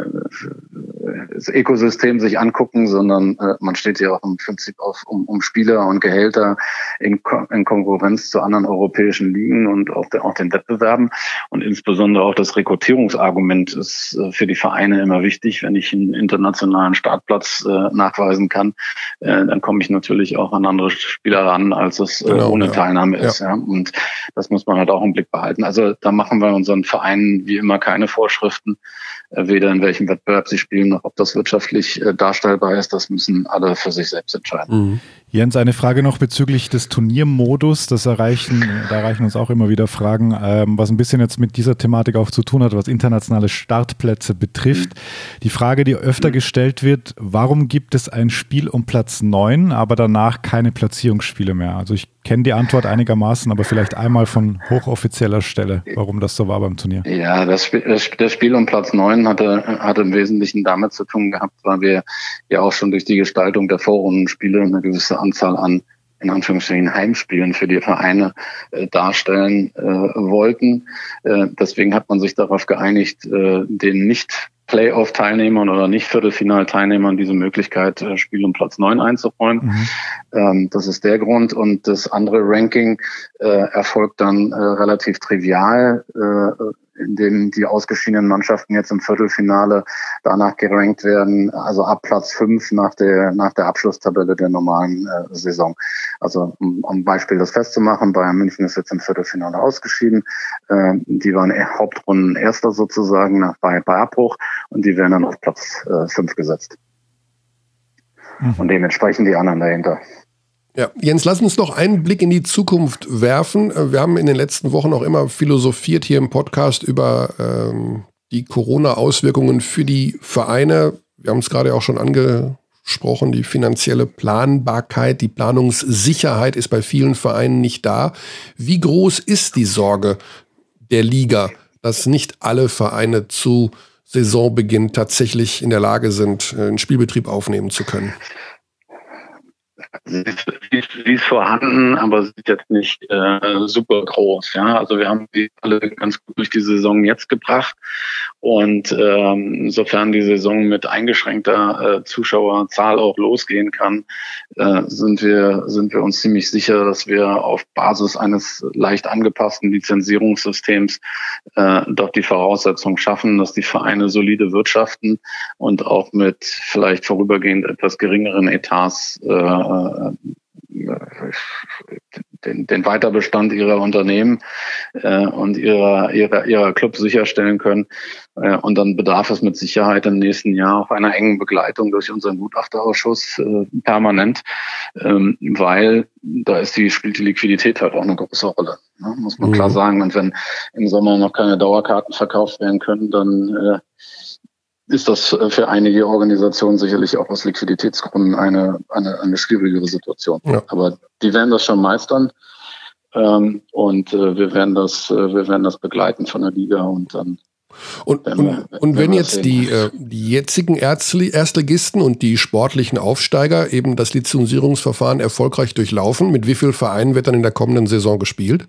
das Ökosystem sich angucken, sondern äh, man steht ja auch im Prinzip auf, um, um Spieler und Gehälter in, Ko- in Konkurrenz zu anderen europäischen Ligen und auch, der, auch den Wettbewerben. Und insbesondere auch das Rekrutierungsargument ist äh, für die Vereine immer wichtig. Wenn ich einen internationalen Startplatz äh, nachweisen kann, äh, dann komme ich natürlich auch an andere Spieler ran, als es äh, genau, ohne ja. Teilnahme ist. Ja. Ja. Und das muss man halt auch im Blick behalten. Also da machen wir unseren Vereinen wie immer keine Vorschriften, äh, weder in welchem Wettbewerb sie spielen, noch ob das wirtschaftlich äh, darstellbar ist. Das müssen alle für sich selbst entscheiden. Mhm. Jens, eine Frage noch bezüglich des Turniermodus. Das erreichen, da erreichen uns auch immer wieder Fragen, ähm, was ein bisschen jetzt mit dieser Thematik auch zu tun hat, was internationale Startplätze betrifft. Mhm. Die Frage, die öfter mhm. gestellt wird, warum gibt es ein Spiel um Platz neun, aber danach keine Platzierungsspiele mehr? Also ich kenne die Antwort einigermaßen, aber vielleicht einmal von hochoffizieller Stelle, warum das so war beim Turnier. Ja, das Spiel, das Spiel um Platz neun hatte, hatte im Wesentlichen damit zu tun gehabt, weil wir ja auch schon durch die Gestaltung der Vorrundenspiele eine gewisse Anzahl an, in Anführungsstrichen, Heimspielen für die Vereine äh, darstellen äh, wollten. Äh, deswegen hat man sich darauf geeinigt, äh, den nicht Playoff-Teilnehmern oder nicht Viertelfinalteilnehmern diese Möglichkeit, äh, Spiel um Platz neun einzuräumen. Mhm. Ähm, das ist der Grund. Und das andere Ranking äh, erfolgt dann äh, relativ trivial, äh, in dem die ausgeschiedenen Mannschaften jetzt im Viertelfinale danach gerankt werden, also ab Platz fünf nach der nach der Abschlusstabelle der normalen äh, Saison. Also um, um Beispiel das festzumachen, Bayern München ist jetzt im Viertelfinale ausgeschieden. Äh, die waren Hauptrunden Erster sozusagen nach bei, bei Abbruch und die werden dann auf Platz äh, fünf gesetzt. Mhm. Und dementsprechend die anderen dahinter. Ja, Jens, lass uns noch einen Blick in die Zukunft werfen. Wir haben in den letzten Wochen auch immer philosophiert hier im Podcast über ähm, die Corona-Auswirkungen für die Vereine. Wir haben es gerade auch schon angesprochen, die finanzielle Planbarkeit, die Planungssicherheit ist bei vielen Vereinen nicht da. Wie groß ist die Sorge der Liga, dass nicht alle Vereine zu Saisonbeginn tatsächlich in der Lage sind, einen Spielbetrieb aufnehmen zu können? Sie ist, sie ist, sie ist vorhanden, aber sie ist jetzt nicht äh, super groß. Ja, also wir haben sie alle ganz gut durch die Saison jetzt gebracht und ähm, sofern die Saison mit eingeschränkter äh, Zuschauerzahl auch losgehen kann, äh, sind wir sind wir uns ziemlich sicher, dass wir auf Basis eines leicht angepassten Lizenzierungssystems äh, doch die Voraussetzung schaffen, dass die Vereine solide wirtschaften und auch mit vielleicht vorübergehend etwas geringeren Etats äh, Den, den Weiterbestand ihrer Unternehmen äh, und ihrer, ihrer, ihrer Clubs sicherstellen können. Äh, und dann bedarf es mit Sicherheit im nächsten Jahr auch einer engen Begleitung durch unseren Gutachterausschuss äh, permanent, ähm, weil da ist die, spielt die Liquidität halt auch eine große Rolle. Ne? Muss man mhm. klar sagen. Und wenn im Sommer noch keine Dauerkarten verkauft werden können, dann äh, ist das für einige Organisationen sicherlich auch aus Liquiditätsgründen eine, eine, eine schwierigere Situation. Ja. Aber die werden das schon meistern. Ähm, und äh, wir werden das, äh, wir werden das begleiten von der Liga und dann. Und, wir, und, und wenn jetzt die, äh, die jetzigen Erstli- Erstligisten und die sportlichen Aufsteiger eben das Lizenzierungsverfahren erfolgreich durchlaufen, mit wie vielen Vereinen wird dann in der kommenden Saison gespielt?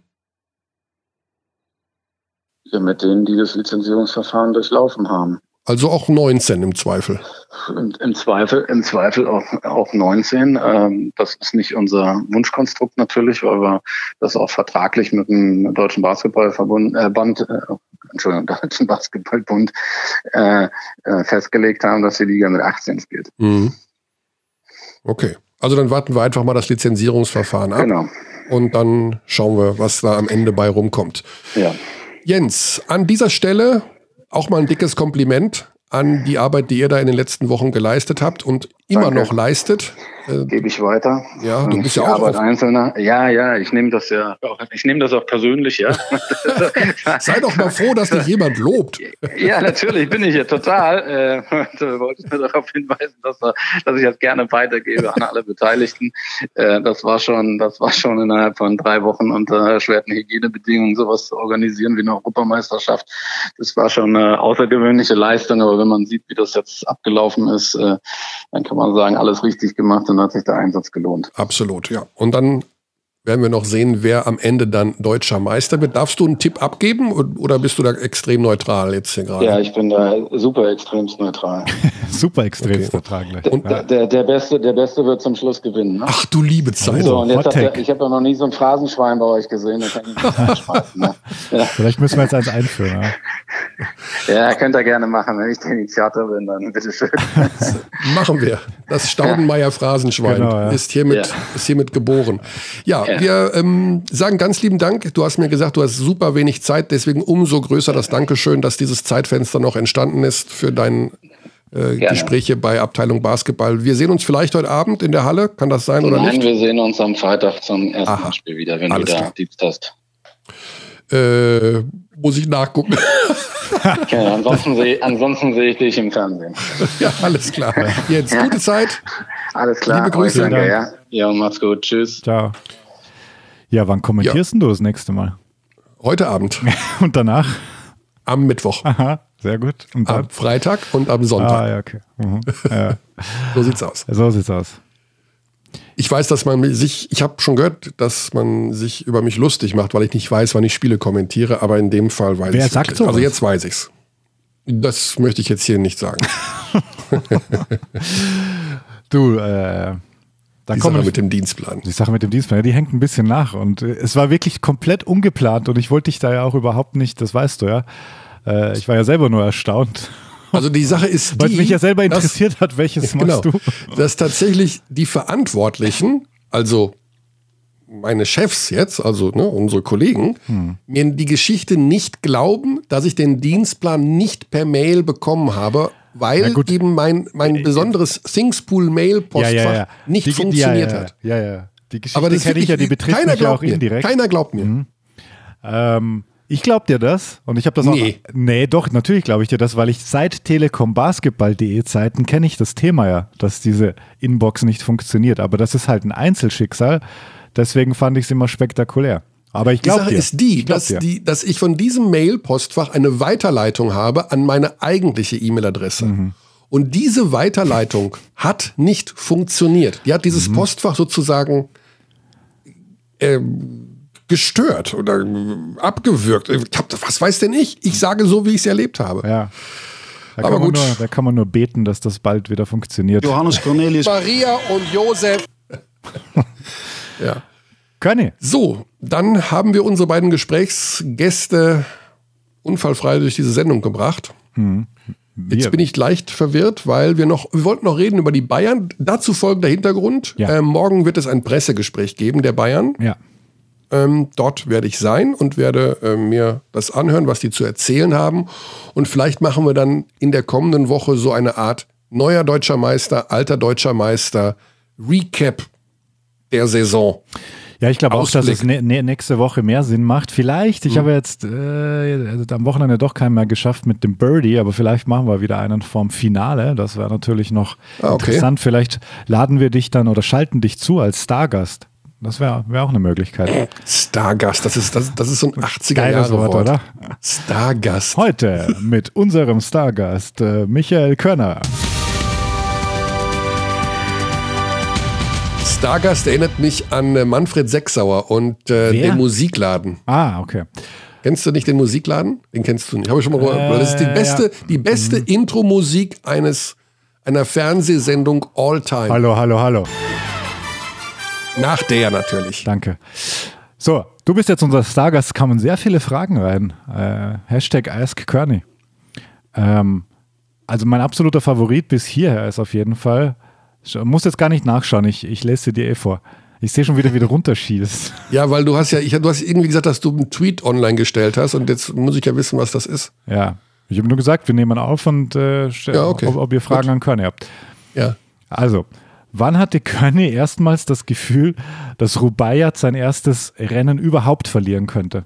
Ja, mit denen, die das Lizenzierungsverfahren durchlaufen haben. Also auch neunzehn im Zweifel. Im, im Zweifel, im Zweifel auch, auch neunzehn. Ähm, das ist nicht unser Wunschkonstrukt natürlich, weil wir das auch vertraglich mit dem Deutschen Basketballverbund, äh, Band, äh, Entschuldigung, Deutschen Basketballbund äh, äh, festgelegt haben, dass die Liga mit achtzehn spielt. Mhm. Okay. Also dann warten wir einfach mal das Lizenzierungsverfahren ab. Genau. Und dann schauen wir, was da am Ende bei rumkommt. Ja. Jens, an dieser Stelle auch mal ein dickes Kompliment an die Arbeit, die ihr da in den letzten Wochen geleistet habt und immer Danke. noch leistet. Äh, Gebe ich weiter. Ja, du bist ja auch Arbeit auf Einzelner. Ja, ja, ich nehme das ja auch, ich nehme das auch persönlich, ja. Sei doch mal froh, dass dich jemand lobt. Ja, natürlich bin ich ja total. Äh, und, wollte nur darauf hinweisen, dass, dass ich das gerne weitergebe an alle Beteiligten. Äh, das war schon, das war schon innerhalb von drei Wochen unter erschwerten Hygienebedingungen sowas zu organisieren wie eine Europameisterschaft. Das war schon eine außergewöhnliche Leistung, aber wenn man sieht, wie das jetzt abgelaufen ist, äh, dann kann man sagen, alles richtig gemacht. Dann hat sich der Einsatz gelohnt. Absolut, ja. Und dann werden wir noch sehen, wer am Ende dann deutscher Meister wird. Darfst du einen Tipp abgeben oder bist du da extrem neutral jetzt hier gerade? Ja, ich bin da super extremst neutral. super extremst okay. neutral. Und der, der, der, Beste, der Beste wird zum Schluss gewinnen. Ne? Ach du liebe Zeit. So, und jetzt habt ihr, ich habe ja noch nie so ein Phrasenschwein bei euch gesehen. Da kann ich nicht reinschmeißen, ne? Ja. Vielleicht müssen wir jetzt eins einführen. Ja, ja könnt ihr gerne machen. Wenn ich der Initiator bin, dann bitteschön. Machen wir. Das Staudenmeier Phrasenschwein genau, ja. ist, hiermit, ja. ist hiermit geboren. Ja, ja. wir ähm, sagen ganz lieben Dank. Du hast mir gesagt, du hast super wenig Zeit, deswegen umso größer das Dankeschön, dass dieses Zeitfenster noch entstanden ist für deine äh, Gespräche bei Abteilung Basketball. Wir sehen uns vielleicht heute Abend in der Halle. Kann das sein oder Nein, nicht? Nein, wir sehen uns am Freitag zum ersten Aha. Spiel wieder, wenn Alles du da klar. Dienst hast. Äh, muss ich nachgucken. Okay, ansonsten sehe ansonsten seh ich dich im Fernsehen. Ja, alles klar. Jetzt ja. gute Zeit. Alles klar. Liebe Grüße. Danke, ja. Ja, mach's gut. Tschüss. Ciao. Ja, wann kommentierst ja. du das nächste Mal? Heute Abend. Und danach? Am Mittwoch. Aha, sehr gut. Und am Freitag und am Sonntag. Ah, ja, okay. Mhm. Ja. So sieht's aus. So sieht's aus. Ich weiß, dass man sich, ich habe schon gehört, dass man sich über mich lustig macht, weil ich nicht weiß, wann ich Spiele kommentiere, aber in dem Fall weiß ich Wer sagt so? Also jetzt weiß ich's. Das möchte ich jetzt hier nicht sagen. Du, äh, da die kommen Sache mit dem Dienstplan. Die Sache mit dem Dienstplan, die hängt ein bisschen nach und äh, es war wirklich komplett ungeplant und ich wollte dich da ja auch überhaupt nicht, das weißt du ja. Äh, ich war ja selber nur erstaunt. Also die Sache ist die, weil es mich ja selber interessiert dass, hat, welches genau, machst du? Dass tatsächlich die Verantwortlichen, also meine Chefs jetzt, also ne, unsere Kollegen, hm. mir die Geschichte nicht glauben, dass ich den Dienstplan nicht per Mail bekommen habe, weil eben mein, mein besonderes Thingspool-Mail-Postfach ja, ja, ja. nicht die, funktioniert ja, ja, hat. Ja, ja. Die Geschichte aber das kenne ich ja, die betrifft mich ja auch mir. indirekt. Keiner glaubt mir. Mhm. Ähm, Ich glaube dir das und ich habe das nee. auch. Nee, doch, natürlich glaube ich dir das, weil ich seit telekombasketball punkt de Zeiten kenne ich das Thema ja, dass diese Inbox nicht funktioniert. Aber das ist halt ein Einzelschicksal. Deswegen fand ich es immer spektakulär. Aber ich glaube dir. Die Sache ist die, dass, die, dass ich von diesem Mail-Postfach eine Weiterleitung habe an meine eigentliche E-Mail-Adresse. Mhm. Und diese Weiterleitung hat nicht funktioniert. Die hat dieses mhm. Postfach sozusagen äh, gestört oder äh, abgewürgt. Ich hab, was weiß denn ich? Ich sage so, wie ich es erlebt habe. Ja. Da Aber kann, gut. Man nur, da kann man nur beten, dass das bald wieder funktioniert. Johannes Cornelius. Maria und Josef. Ja. Körny. So, dann haben wir unsere beiden Gesprächsgäste unfallfrei durch diese Sendung gebracht. Hm. Jetzt bin ich leicht verwirrt, weil wir noch, wir wollten noch reden über die Bayern. Dazu folgender Hintergrund. Ja. Ähm, morgen wird es ein Pressegespräch geben der Bayern. Ja. Ähm, dort werde ich sein und werde äh, mir das anhören, was die zu erzählen haben. Und vielleicht machen wir dann in der kommenden Woche so eine Art neuer deutscher Meister, alter deutscher Meister, Recap der Saison. Ja, ich glaube auch, dass Ausblick. es ne, ne, nächste Woche mehr Sinn macht. Vielleicht, ich Mhm. habe jetzt äh, also am Wochenende doch keinen mehr geschafft mit dem Birdie, aber vielleicht machen wir wieder einen vorm Finale. Das wäre natürlich noch Ah, okay. interessant. Vielleicht laden wir dich dann oder schalten dich zu als Stargast. Das wäre wär auch eine Möglichkeit. Stargast, das ist, das, das ist so ein achtziger Geiles Jahre Wort, Wort. oder? Stargast. Heute mit unserem Stargast äh, Michael Körner. Stargast erinnert mich an äh, Manfred Sechsauer und äh, Wer? den Musikladen. Ah, okay. Kennst du nicht den Musikladen? Den kennst du nicht. Habe ich schon mal Äh, gehört. Weil das ist die beste, ja. die beste Mhm. Intro-Musik eines einer Fernsehsendung all time. Hallo, hallo, hallo. Nach der natürlich. Danke. So, du bist jetzt unser Stargast, kamen sehr viele Fragen rein. Äh, Hashtag Ask Körny. Ähm, also mein absoluter Favorit bis hierher ist auf jeden Fall, muss jetzt gar nicht nachschauen, ich, ich lese sie dir eh vor. Ich sehe schon wieder, wie du runterschießt. Ja, weil du hast ja, ich, du hast irgendwie gesagt, dass du einen Tweet online gestellt hast und jetzt muss ich ja wissen, was das ist. Ja, ich habe nur gesagt, wir nehmen auf und äh, stellen, Ja, okay. ob, ob ihr Fragen Gut. an Körny habt. Ja. Also, wann hatte Körny erstmals das Gefühl, dass Rubaiyat sein erstes Rennen überhaupt verlieren könnte?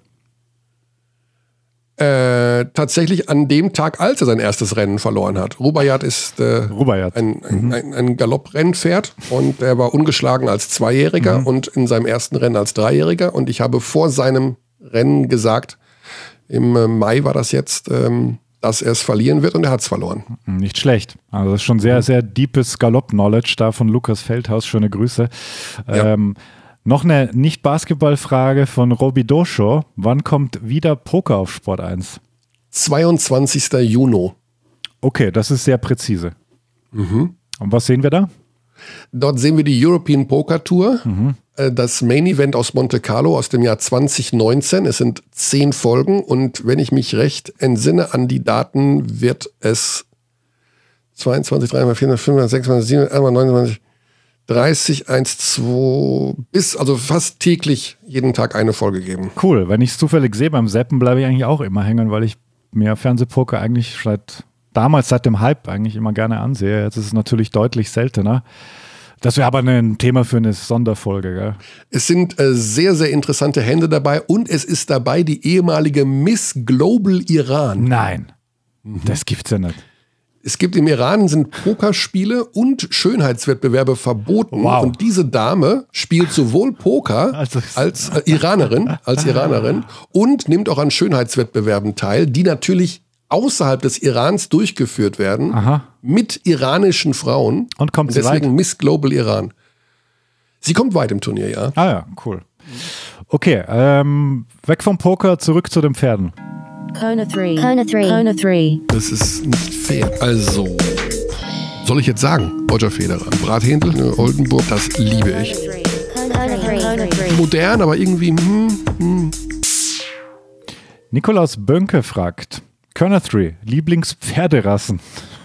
Äh, tatsächlich an dem Tag, als er sein erstes Rennen verloren hat. Rubaiyat ist äh, Rubaiyat. ein, ein, Mhm. ein, ein Galopprennpferd und er war ungeschlagen als Zweijähriger Mhm. und in seinem ersten Rennen als Dreijähriger. Und ich habe vor seinem Rennen gesagt, im äh, Mai war das jetzt, ähm, dass er es verlieren wird und er hat es verloren. Nicht schlecht. Also das ist schon sehr, sehr deepes Galopp-Knowledge da von Lukas Feldhaus. Schöne Grüße. Ja. Ähm, noch eine Nicht-Basketball-Frage von Robi Dosho. Wann kommt wieder Poker auf Sport eins? zweiundzwanzigster Juni. Okay, das ist sehr präzise. Mhm. Und was sehen wir da? Dort sehen wir die European Poker Tour, Mhm. äh, das Main Event aus Monte Carlo aus dem Jahr zwanzig neunzehn. Es sind zehn Folgen und wenn ich mich recht entsinne an die Daten, wird es zweiundzwanzig, dreiundzwanzig, vierundzwanzig, fünfundzwanzig, sechsundzwanzig, siebenundzwanzig, neunundzwanzig, dreißig, eins, zwei, bis also fast täglich jeden Tag eine Folge geben. Cool. Wenn ich es zufällig sehe beim Zappen, bleibe ich eigentlich auch immer hängen, weil ich mir Fernsehpoker eigentlich seit damals, seit dem Hype eigentlich immer gerne ansehe. Jetzt ist es natürlich deutlich seltener. Das wäre aber ein Thema für eine Sonderfolge, gell? Es sind äh, sehr, sehr interessante Hände dabei und es ist dabei die ehemalige Miss Global Iran. Nein, das gibt's ja nicht. Es gibt im Iran sind Pokerspiele und Schönheitswettbewerbe verboten Wow. und diese Dame spielt sowohl Poker Also- als äh, Iranerin, als Iranerin und nimmt auch an Schönheitswettbewerben teil, die natürlich außerhalb des Irans durchgeführt werden Aha. mit iranischen Frauen. Und kommt sie deswegen weit? Miss Global Iran. Sie kommt weit im Turnier, ja. Ah ja, cool. Okay, ähm, weg vom Poker, zurück zu den Pferden. Kona three. Kona three. Kona three. Das ist nicht fair. Also, soll ich jetzt sagen, Roger Federer, Brathändel, ne, Oldenburg, das liebe ich. Kona three. Kona three. Modern, aber irgendwie, hm, hm. Nikolaus Bönke fragt, Körner drei, Lieblingspferderassen?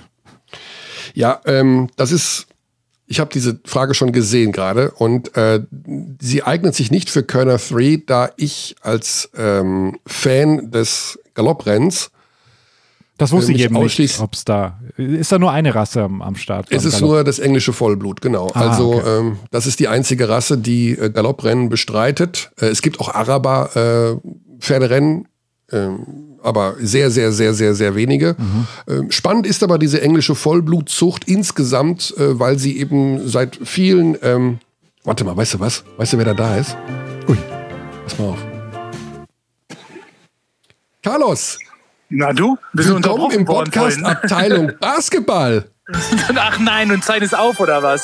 Ja, ähm, das ist, ich habe diese Frage schon gesehen gerade und äh, sie eignet sich nicht für Körner drei, da ich als ähm, Fan des Galopprennens, Das wusste Äh, ich mich eben nicht, ausschließ- ob es da, ist da nur eine Rasse am, am Start? es beim ist Galopp? nur das englische Vollblut, genau. Ah, also okay. ähm, das ist die einzige Rasse, die äh, Galopprennen bestreitet. Äh, es gibt auch Araber-Pferderennen, ähm, aber sehr, sehr, sehr, sehr, sehr wenige. Mhm. Ähm, spannend ist aber diese englische Vollblutzucht insgesamt, äh, weil sie eben seit vielen, ähm, warte mal, weißt du was? Weißt du, wer da da ist? Ui. Pass mal auf. Carlos, Na du? Bist du willkommen unterbrochen im worden Podcast vorhin? Abteilung Basketball. Ach nein, und Zeit ist auf, oder was?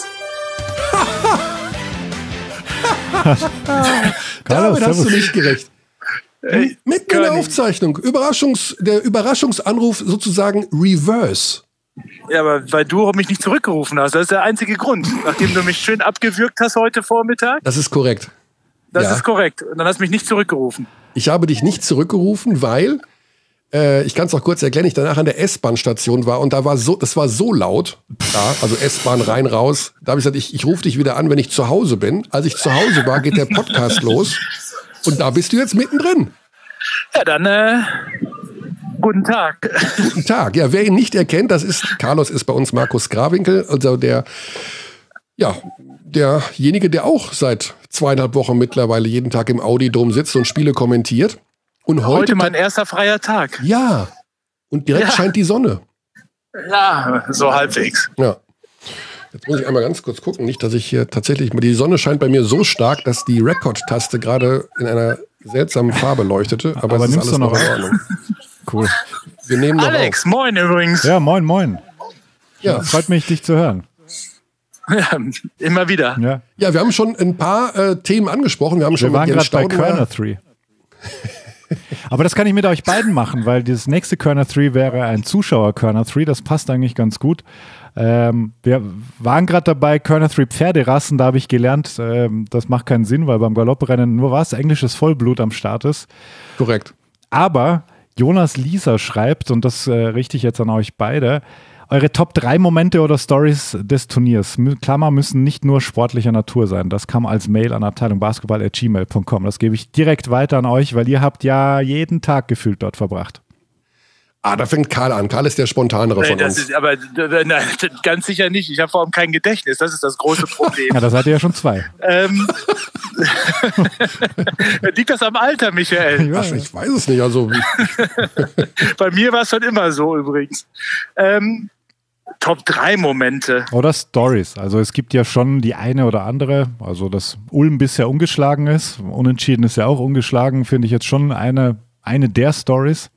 Damit hast du nicht gerecht. Äh, Mitten in der Aufzeichnung. Überraschungs, der Überraschungsanruf sozusagen reverse. Ja, aber weil du mich nicht zurückgerufen hast. Das ist der einzige Grund. Nachdem du mich schön abgewürgt hast heute Vormittag. Das ist korrekt. Das Ja. ist korrekt. Und dann hast du mich nicht zurückgerufen. Ich habe dich nicht zurückgerufen, weil, äh, ich kann es auch kurz erklären, ich danach an der S-Bahn-Station war und da war so, das war so laut, da, also S-Bahn rein, raus. Da habe ich gesagt, ich, ich rufe dich wieder an, wenn ich zu Hause bin. Als ich zu Hause war, geht der Podcast los und da bist du jetzt mittendrin. Ja, dann, äh, guten Tag. Guten Tag. Ja, wer ihn nicht erkennt, das ist, Carlos ist bei uns Markus Grawinkel, also der, ja, derjenige, der auch seit zweieinhalb Wochen mittlerweile jeden Tag im Audi-Dom sitzt und Spiele kommentiert. Und heute, Heute mein erster freier Tag. Ja. Und direkt Ja. scheint die Sonne. Ja, so halbwegs. Ja. Jetzt muss ich einmal ganz kurz gucken, nicht, dass ich hier tatsächlich, die Sonne scheint bei mir so stark, dass die Record-Taste gerade in einer seltsamen Farbe leuchtete. Aber, Aber es ist nimmst alles du noch noch in auf? Ordnung. Cool. Wir nehmen noch Alex, auf. moin übrigens. Ja, moin, moin. Ja. Freut mich, dich zu hören. Ja, immer wieder. Ja. Ja, wir haben schon ein paar äh, Themen angesprochen. Wir haben schon Wir waren mit Jens gerade bei Staudenmeier- Körner drei. Aber das kann ich mit euch beiden machen, weil das nächste Körner drei wäre ein Zuschauer-Körner drei. Das passt eigentlich ganz gut. Ähm, wir waren gerade dabei, Körner drei Pferderassen. Da habe ich gelernt, ähm, das macht keinen Sinn, weil beim Galopprennen nur was englisches Vollblut am Start ist. Korrekt. Aber Jonas Lieser schreibt, und das äh, richte ich jetzt an euch beide, eure Top drei Momente oder Stories des Turniers, Mü- Klammer, müssen nicht nur sportlicher Natur sein. Das kam als Mail an abteilung basketball at gmail punkt com. Das gebe ich direkt weiter an euch, weil ihr habt ja jeden Tag gefühlt dort verbracht. Ah, da fängt Karl an. Karl ist der Spontanere Nee, von das uns. ist, aber äh, nein, ganz sicher nicht. Ich habe vor allem kein Gedächtnis. Das ist das große Problem. Ja, da seid ihr ja schon zwei. ähm, liegt das am Alter, Michael? Ach, ich weiß es nicht. Also, Bei mir war es schon immer so übrigens. Ähm, Top drei Momente. Oder Stories. Also es gibt ja schon die eine oder andere, also dass Ulm bisher ungeschlagen ist. Unentschieden ist ja auch ungeschlagen, finde ich jetzt schon eine, eine der Stories.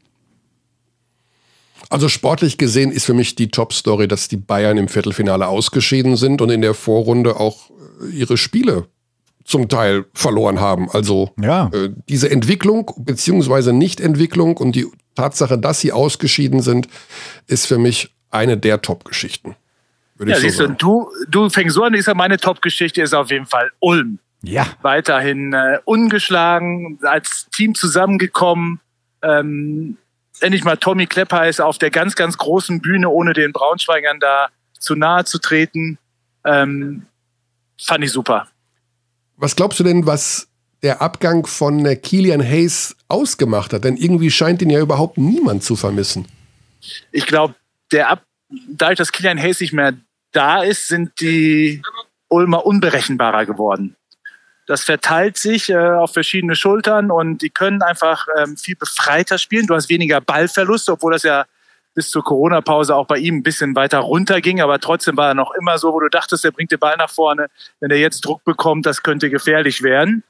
also sportlich gesehen ist für mich die Top-Story, dass die Bayern im Viertelfinale ausgeschieden sind und in der Vorrunde auch äh, ihre Spiele zum Teil verloren haben. Also Ja. äh, diese Entwicklung beziehungsweise Nichtentwicklung und die Tatsache, dass sie ausgeschieden sind, ist für mich eine der Top-Geschichten. Würde Ja, ich so siehst du, sagen. du, du fängst so an, ich sag, meine Top-Geschichte ist auf jeden Fall Ulm. Ja. Weiterhin äh, ungeschlagen, als Team zusammengekommen. Ähm, endlich mal Tommy Klepper ist auf der ganz, ganz großen Bühne, ohne den Braunschweigern da zu nahe zu treten. Ähm, fand ich super. Was glaubst du denn, was der Abgang von äh, Killian Hayes ausgemacht hat? Denn irgendwie scheint ihn ja überhaupt niemand zu vermissen. Ich glaube, der Ab dadurch, dass Killian Hayes nicht mehr da ist, sind die Ulmer unberechenbarer geworden. Das verteilt sich äh, auf verschiedene Schultern und die können einfach ähm, viel befreiter spielen. Du hast weniger Ballverluste, obwohl das ja bis zur Corona-Pause auch bei ihm ein bisschen weiter runterging. Aber trotzdem war er noch immer so, wo du dachtest, er bringt den Ball nach vorne. Wenn er jetzt Druck bekommt, das könnte gefährlich werden.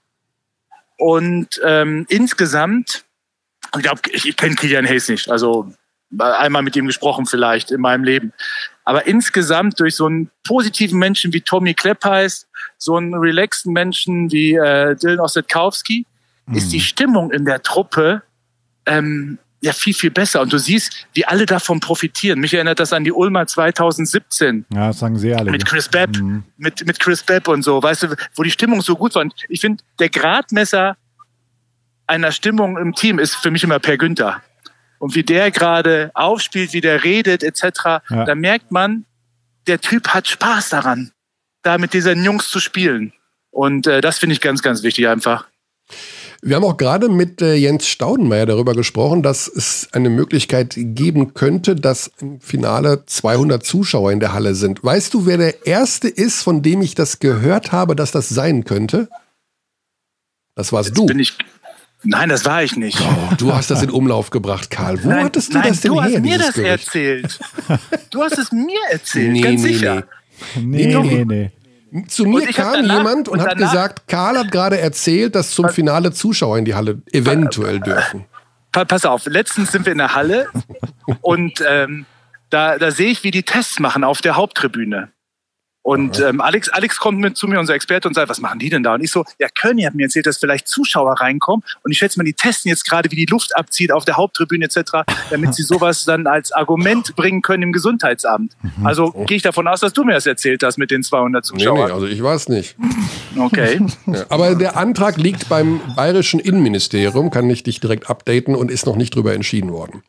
Und ähm, insgesamt, ich glaube, ich, ich kenne Killian Hayes nicht. Also einmal mit ihm gesprochen vielleicht in meinem Leben. Aber insgesamt durch so einen positiven Menschen wie Tommy Kleppeis, so einen relaxten Menschen wie äh, Dylan Ossetkowski, mhm. ist die Stimmung in der Truppe ähm, ja viel, viel besser. Und du siehst, wie alle davon profitieren. Mich erinnert das an die Ulmer zwanzig siebzehn. Ja, das sagen sie alle. Mit Chris Bepp, Mhm. mit, mit Chris Bepp und so, weißt du, wo die Stimmung so gut war. Und ich finde, der Gradmesser einer Stimmung im Team ist für mich immer Per Günther. Und wie der gerade aufspielt, wie der redet, et cetera, Ja. da merkt man, der Typ hat Spaß daran, da mit diesen Jungs zu spielen. Und äh, das finde ich ganz, ganz wichtig einfach. Wir haben auch gerade mit äh, Jens Staudenmeier darüber gesprochen, dass es eine Möglichkeit geben könnte, dass im Finale zweihundert Zuschauer in der Halle sind. Weißt du, wer der Erste ist, von dem ich das gehört habe, dass das sein könnte? Das warst Jetzt du. bin ich. Nein, das war ich nicht. Oh, du hast das in Umlauf gebracht, Karl. Wo nein, hattest du nein, das denn du her, hast mir dieses das Gerücht? erzählt. Du hast es mir erzählt, Nee, ganz nee, sicher. Nee, Nee, nee, nee. Zu mir Und ich hab kam danach- jemand und, und hat danach- gesagt, Karl hat gerade erzählt, dass zum Finale Zuschauer in die Halle eventuell dürfen. Pa- Pass auf, letztens sind wir in der Halle und ähm, da, da sehe ich, wie die Tests machen auf der Haupttribüne. Und ähm, Alex, Alex kommt mit zu mir, unser Experte, und sagt, was machen die denn da? Und ich so, ja, Körny hat mir erzählt, dass vielleicht Zuschauer reinkommen. Und ich schätze mal, die testen jetzt gerade, wie die Luft abzieht auf der Haupttribüne et cetera, damit sie sowas dann als Argument bringen können im Gesundheitsamt. Mhm. Also gehe ich davon aus, dass du mir das erzählt hast mit den zweihundert Zuschauern. Nee, nee, also ich weiß nicht. Okay. Ja, aber der Antrag liegt beim bayerischen Innenministerium, kann ich dich direkt updaten, und ist noch nicht drüber entschieden worden.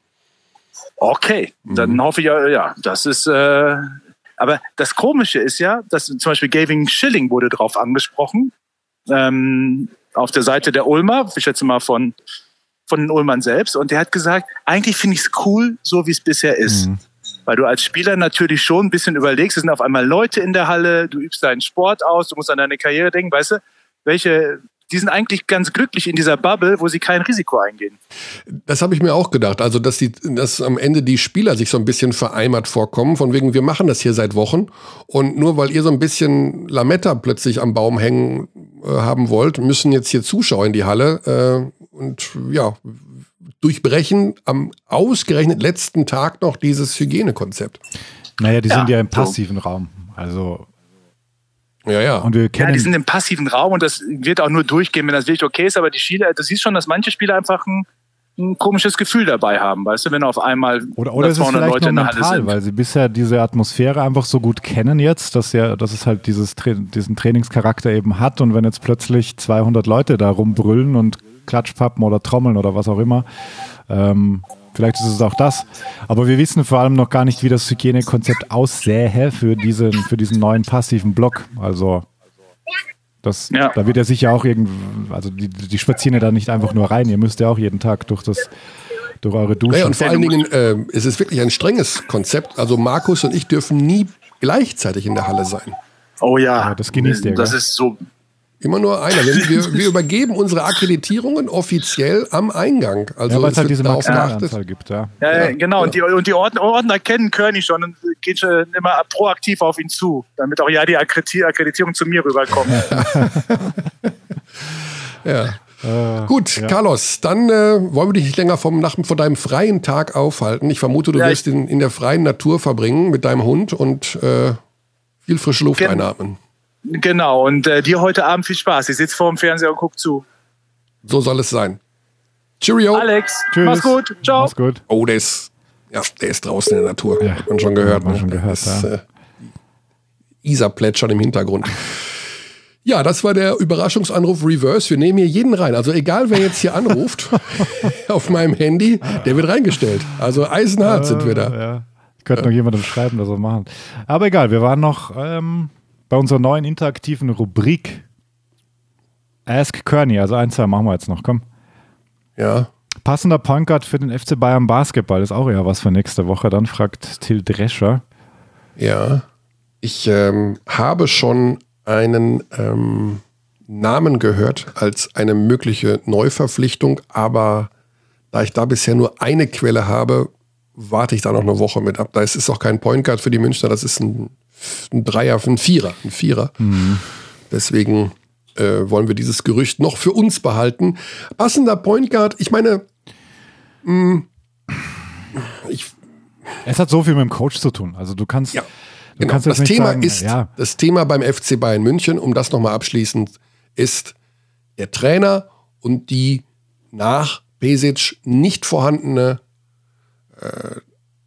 Okay, dann mhm. hoffe ich ja, ja, das ist... Äh, Aber das Komische ist ja, dass zum Beispiel Gavin Schilling wurde drauf angesprochen, ähm, auf der Seite der Ulmer, ich schätze mal von, von den Ulmern selbst. Und der hat gesagt, eigentlich finde ich es cool, so wie es bisher ist. Mhm. Weil du als Spieler natürlich schon ein bisschen überlegst, es sind auf einmal Leute in der Halle, du übst deinen Sport aus, du musst an deine Karriere denken, weißt du, welche... Die sind eigentlich ganz glücklich in dieser Bubble, wo sie kein Risiko eingehen. Das habe ich mir auch gedacht. Also, dass, die, dass am Ende die Spieler sich so ein bisschen vereimert vorkommen. Von wegen, wir machen das hier seit Wochen. Und nur weil ihr so ein bisschen Lametta plötzlich am Baum hängen äh, haben wollt, müssen jetzt hier Zuschauer in die Halle äh, und ja, durchbrechen am ausgerechnet letzten Tag noch dieses Hygienekonzept. Naja, die ja, sind ja im passiven so. Raum. Also... Ja, ja. Und wir kennen ja, die sind im passiven Raum, und das wird auch nur durchgehen, wenn das wirklich okay ist. Aber die Spieler, du siehst schon, dass manche Spieler einfach ein, ein komisches Gefühl dabei haben, weißt du, wenn auf einmal oder, oder zweihundert Leute in der Halle sind. Weil sie bisher diese Atmosphäre einfach so gut kennen jetzt, dass, ja, dass es halt dieses, diesen Trainingscharakter eben hat. Und wenn jetzt plötzlich zweihundert Leute da rumbrüllen und Klatschpappen oder Trommeln oder was auch immer, ähm, vielleicht ist es auch das. Aber wir wissen vor allem noch gar nicht, wie das Hygienekonzept aussähe für diesen, für diesen neuen passiven Block. Also das, ja. da wird ja sicher auch irgendwie, also die, die spazieren ja da nicht einfach nur rein. Ihr müsst ja auch jeden Tag durch das, durch eure Duschen. Ja, und vor allen Dingen äh, es ist wirklich ein strenges Konzept. Also Markus und ich dürfen nie gleichzeitig in der Halle sein. Oh ja, ja das genießt ihr. Das gell? ist so. Immer nur einer. Wir, wir, wir übergeben unsere Akkreditierungen offiziell am Eingang. Also ja, weil es halt diese Maximalanzahl Anzahl gibt. Ja, ja, ja genau. Ja. Und die, und die Ordner, Ordner kennen Körny schon und gehen schon immer proaktiv auf ihn zu, damit auch ja die Akkreditierung zu mir rüberkommt. ja. Äh, Gut, ja. Carlos, dann äh, wollen wir dich nicht länger vom, nach, von deinem freien Tag aufhalten. Ich vermute, du ja, wirst ihn in der freien Natur verbringen mit deinem Hund und äh, viel frische Luft Gen- einatmen. Genau, und äh, dir heute Abend viel Spaß. Ich sitze vor dem Fernseher und guck zu. So soll es sein. Cheerio. Alex, Tschüss. mach's gut. Ciao. Mach's gut. Oh, der ist, ja, der ist draußen in der Natur. Ja. Hat man schon gehört. Hat man ne? schon gehört, das, ja. äh, Isar plätschert im Hintergrund. Ja, das war der Überraschungsanruf Reverse. Wir nehmen hier jeden rein. Also egal, wer jetzt hier anruft auf meinem Handy, der wird reingestellt. Also eisenhart äh, sind wir da. Ja. Ich könnte ja. noch jemandem schreiben, das wir machen. Aber egal, wir waren noch ähm, bei unserer neuen interaktiven Rubrik Ask Körny. Also ein, zwei machen wir jetzt noch, komm. Ja. Passender Point Guard für den F C Bayern Basketball ist auch ja was für nächste Woche. Dann fragt Till Drescher. Ja, ich ähm, habe schon einen ähm, Namen gehört als eine mögliche Neuverpflichtung, aber da ich da bisher nur eine Quelle habe, warte ich da noch eine Woche mit ab. Da ist es auch kein Point Guard für die Münchner, das ist ein, ein Dreier, ein Vierer, ein Vierer. Mhm. Deswegen äh, wollen wir dieses Gerücht noch für uns behalten. Passender Point Guard, ich meine, mh, ich es hat so viel mit dem Coach zu tun. Also du kannst, ja, du genau. kannst jetzt das nicht Thema sagen, ist, ja. das Thema beim F C Bayern München, um das nochmal abschließend, ist der Trainer und die nach Pešić nicht vorhandene äh,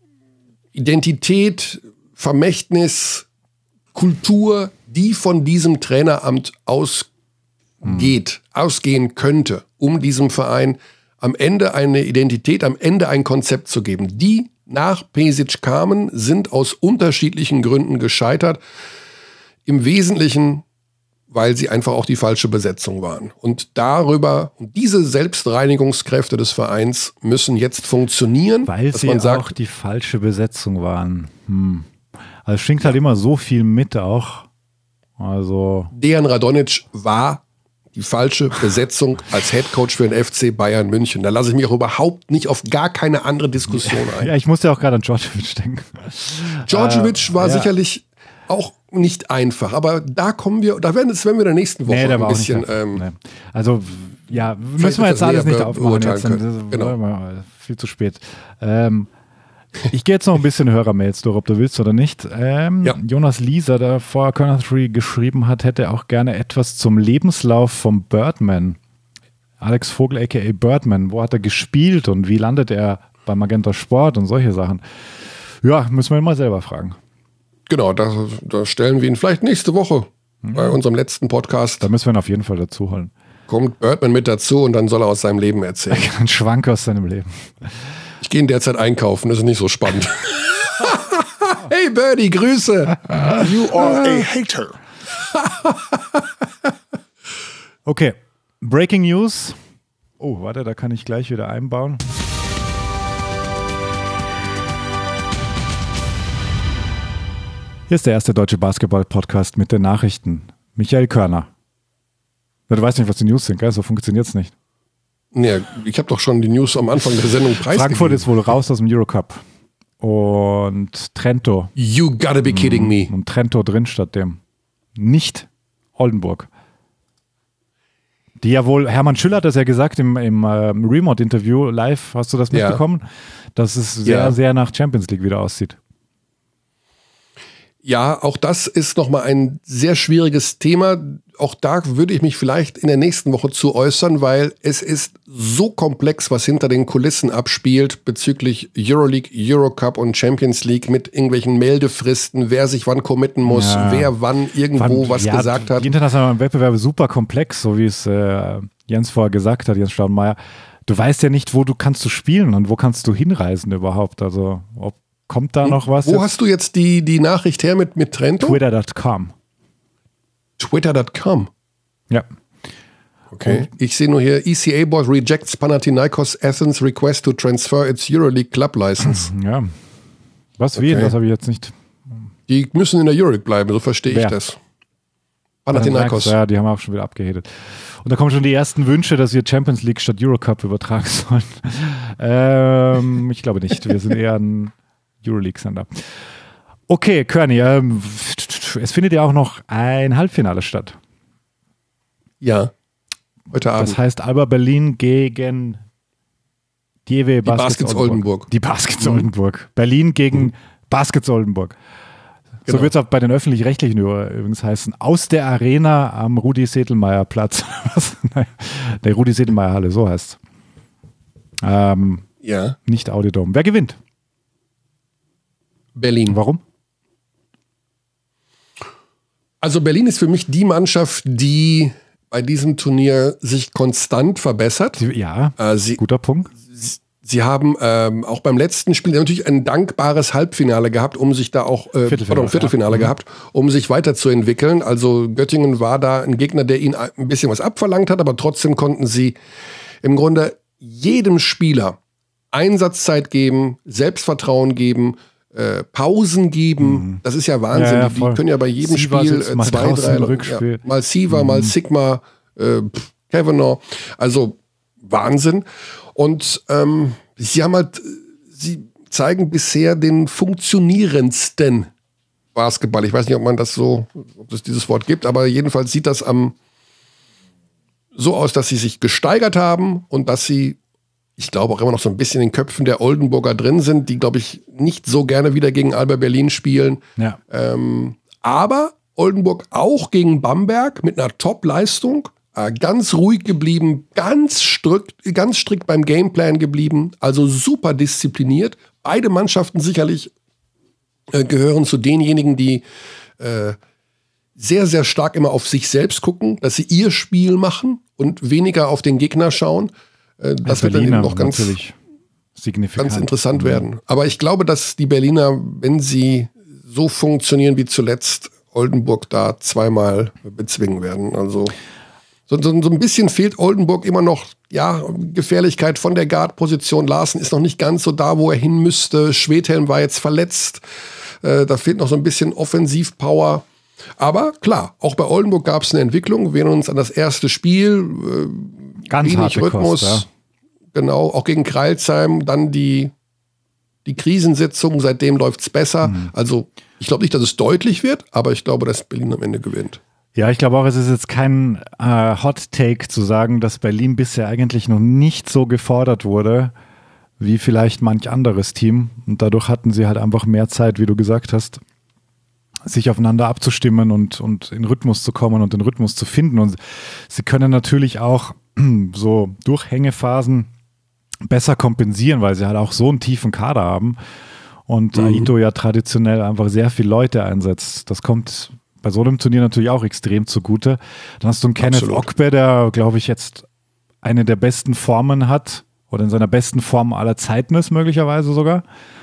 Identität, Vermächtnis, Kultur, die von diesem Traineramt ausgeht, hm. ausgehen könnte, um diesem Verein am Ende eine Identität, am Ende ein Konzept zu geben. Die nach Pešić kamen, sind aus unterschiedlichen Gründen gescheitert. Im Wesentlichen, weil sie einfach auch die falsche Besetzung waren. Und darüber, und diese Selbstreinigungskräfte des Vereins müssen jetzt funktionieren. Weil dass sie man sagt, auch die falsche Besetzung waren. Hm. Also es schwingt halt immer so viel mit auch. Also Dejan Radonjic war die falsche Besetzung als Headcoach für den F C Bayern München. Da lasse ich mich auch überhaupt nicht auf gar keine andere Diskussion ein. Ja, ich musste auch gerade an Djordjevic denken. Djordjevic äh, war ja. sicherlich auch nicht einfach, aber da kommen wir, da werden es, wenn wir in der nächsten Woche nee, ein bisschen. Ähm, nee. Also ja, müssen wir jetzt alles nicht aufmachen. Jetzt, können. Genau. Viel zu spät. Ähm, Ich gehe jetzt noch ein bisschen Hörermails durch, ob du willst oder nicht. Ähm, Ja. Jonas Lieser, der vor Corner drei geschrieben hat, hätte auch gerne etwas zum Lebenslauf vom Birdman. Alex Vogel, aka Birdman. Wo hat er gespielt und wie landet er bei Magenta Sport und solche Sachen? Ja, müssen wir ihn mal selber fragen. Genau, da, da stellen wir ihn vielleicht nächste Woche bei unserem letzten Podcast. Da müssen wir ihn auf jeden Fall dazu holen. Kommt Birdman mit dazu und dann soll er aus seinem Leben erzählen. Ein Schwank aus seinem Leben. Ich gehe in der Zeit einkaufen, das ist nicht so spannend. Hey Birdie, Grüße. You are a hater. Okay, Breaking News. Oh, warte, da kann ich gleich wieder einbauen. Hier ist der erste deutsche Basketball-Podcast mit den Nachrichten. Michael Körner. Du weißt nicht, was die News sind, gell? So funktioniert es nicht. Nee, ich habe doch schon die News am Anfang der Sendung preisgegeben. Frankfurt ist wohl raus aus dem Eurocup. Und Trento. You gotta be kidding me. Und Trento drin statt dem. Nicht Oldenburg. Die ja wohl, Hermann Schüller hat das ja gesagt im, im äh, Remote-Interview live, hast du das Ja. mitbekommen? Dass es sehr, Ja. sehr nach Champions League wieder aussieht. Ja, auch das ist nochmal ein sehr schwieriges Thema. Auch da würde ich mich vielleicht in der nächsten Woche zu äußern, weil es ist so komplex, was hinter den Kulissen abspielt bezüglich Euroleague, Eurocup und Champions League mit irgendwelchen Meldefristen, wer sich wann committen muss, Ja. wer wann irgendwo Wann- was ja, gesagt hat. Die internationalen Wettbewerbe super komplex, so wie es äh, Jens vorher gesagt hat, Jens Staudenmeier. Du weißt ja nicht, wo du kannst du spielen und wo kannst du hinreisen überhaupt. Also ob kommt da noch was? Wo jetzt? hast du jetzt die, die Nachricht her mit, mit Trento? Twitter Punkt com. Twitter Punkt com. Ja. Okay. Ich sehe nur hier, E C A Board rejects Panathinaikos Athens request to transfer its Euroleague Club License. Ja. Was, wie? Okay. Das habe ich jetzt nicht. Die müssen in der Euroleague bleiben, so verstehe ich Wer? das. Panathinaikos. Ja, die haben auch schon wieder abgehedet. Und da kommen schon die ersten Wünsche, dass wir Champions League statt Eurocup übertragen sollen. ähm, ich glaube nicht. Wir sind eher ein Euroleague-Sender. Okay, Körny, ähm, es findet ja auch noch ein Halbfinale statt. Ja. Heute Abend. Das heißt Alba Berlin gegen D W Baskets, Baskets Oldenburg. Die Baskets Oldenburg. Berlin gegen Baskets Oldenburg. So Genau. wird es auch bei den Öffentlich-Rechtlichen übrigens heißen. Aus der Arena am Rudi-Sedelmeier-Platz. Nein, der Rudi-Sedelmeier-Halle, so heißt es. Ähm, Ja. nicht Audiodome. Wer gewinnt? Berlin. Warum? Also Berlin ist für mich die Mannschaft, die bei diesem Turnier sich konstant verbessert. Sie, ja, Äh, sie, guter Punkt. sie haben ähm, auch beim letzten Spiel natürlich ein dankbares Halbfinale gehabt, um sich da auch, äh, Viertelfinale, oder Viertelfinale ja. gehabt, um sich weiterzuentwickeln. Also Göttingen war da ein Gegner, der ihnen ein bisschen was abverlangt hat, aber trotzdem konnten sie im Grunde jedem Spieler Einsatzzeit geben, Selbstvertrauen geben, äh, Pausen geben. Das ist ja Wahnsinn. Ja, ja, die, voll. die können ja bei jedem Siva Spiel sitzt äh, mal zwei, draußen drei im Rückspiel. Ja, mal Siva, mal Sigma, äh, pff, Kavanaugh. Also Wahnsinn. Und ähm, sie haben halt, sie zeigen bisher den funktionierendsten Basketball. Ich weiß nicht, ob man das so, ob es dieses Wort gibt, aber jedenfalls sieht das am so aus, dass sie sich gesteigert haben und dass sie, ich glaube, auch immer noch so ein bisschen in den Köpfen der Oldenburger drin sind, die, glaube ich, nicht so gerne wieder gegen Alba Berlin spielen. Ja. Ähm, aber Oldenburg auch gegen Bamberg mit einer Top-Leistung, äh, ganz ruhig geblieben, ganz strikt, ganz strikt beim Gameplan geblieben, also super diszipliniert. Beide Mannschaften sicherlich äh, gehören zu denjenigen, die äh, sehr, sehr stark immer auf sich selbst gucken, dass sie ihr Spiel machen und weniger auf den Gegner schauen. Äh, das wird dann eben noch ganz, natürlich signifikant. ganz interessant werden. Aber ich glaube, dass die Berliner, wenn sie so funktionieren wie zuletzt, Oldenburg da zweimal bezwingen werden. Also so, so, so ein bisschen fehlt Oldenburg immer noch, ja, Gefährlichkeit von der Guard-Position. Larsen ist noch nicht ganz so da, wo er hin müsste. Schwedhelm war jetzt verletzt. Äh, da fehlt noch so ein bisschen Offensivpower. Aber klar, auch bei Oldenburg gab es eine Entwicklung. Wir erinnern uns an das erste Spiel. Äh, Ganz wenig harte Rhythmus. Kost, Genau, auch gegen Kreilsheim. Dann die, die Krisensitzung. Seitdem läuft es besser. Mhm. Also ich glaube nicht, dass es deutlich wird, aber ich glaube, dass Berlin am Ende gewinnt. Ja, ich glaube auch, es ist jetzt kein äh, Hot Take zu sagen, dass Berlin bisher eigentlich noch nicht so gefordert wurde, wie vielleicht manch anderes Team. Und dadurch hatten sie halt einfach mehr Zeit, wie du gesagt hast, sich aufeinander abzustimmen und, und in Rhythmus zu kommen und den Rhythmus zu finden. Und sie können natürlich auch so Durchhängephasen besser kompensieren, weil sie halt auch so einen tiefen Kader haben und mhm. Aito ja traditionell einfach sehr viele Leute einsetzt. Das kommt bei so einem Turnier natürlich auch extrem zugute. Dann hast du einen Kenneth Absolut. Ogbe, der, glaube ich, jetzt eine der besten Formen hat oder in seiner besten Form aller Zeiten ist, möglicherweise sogar.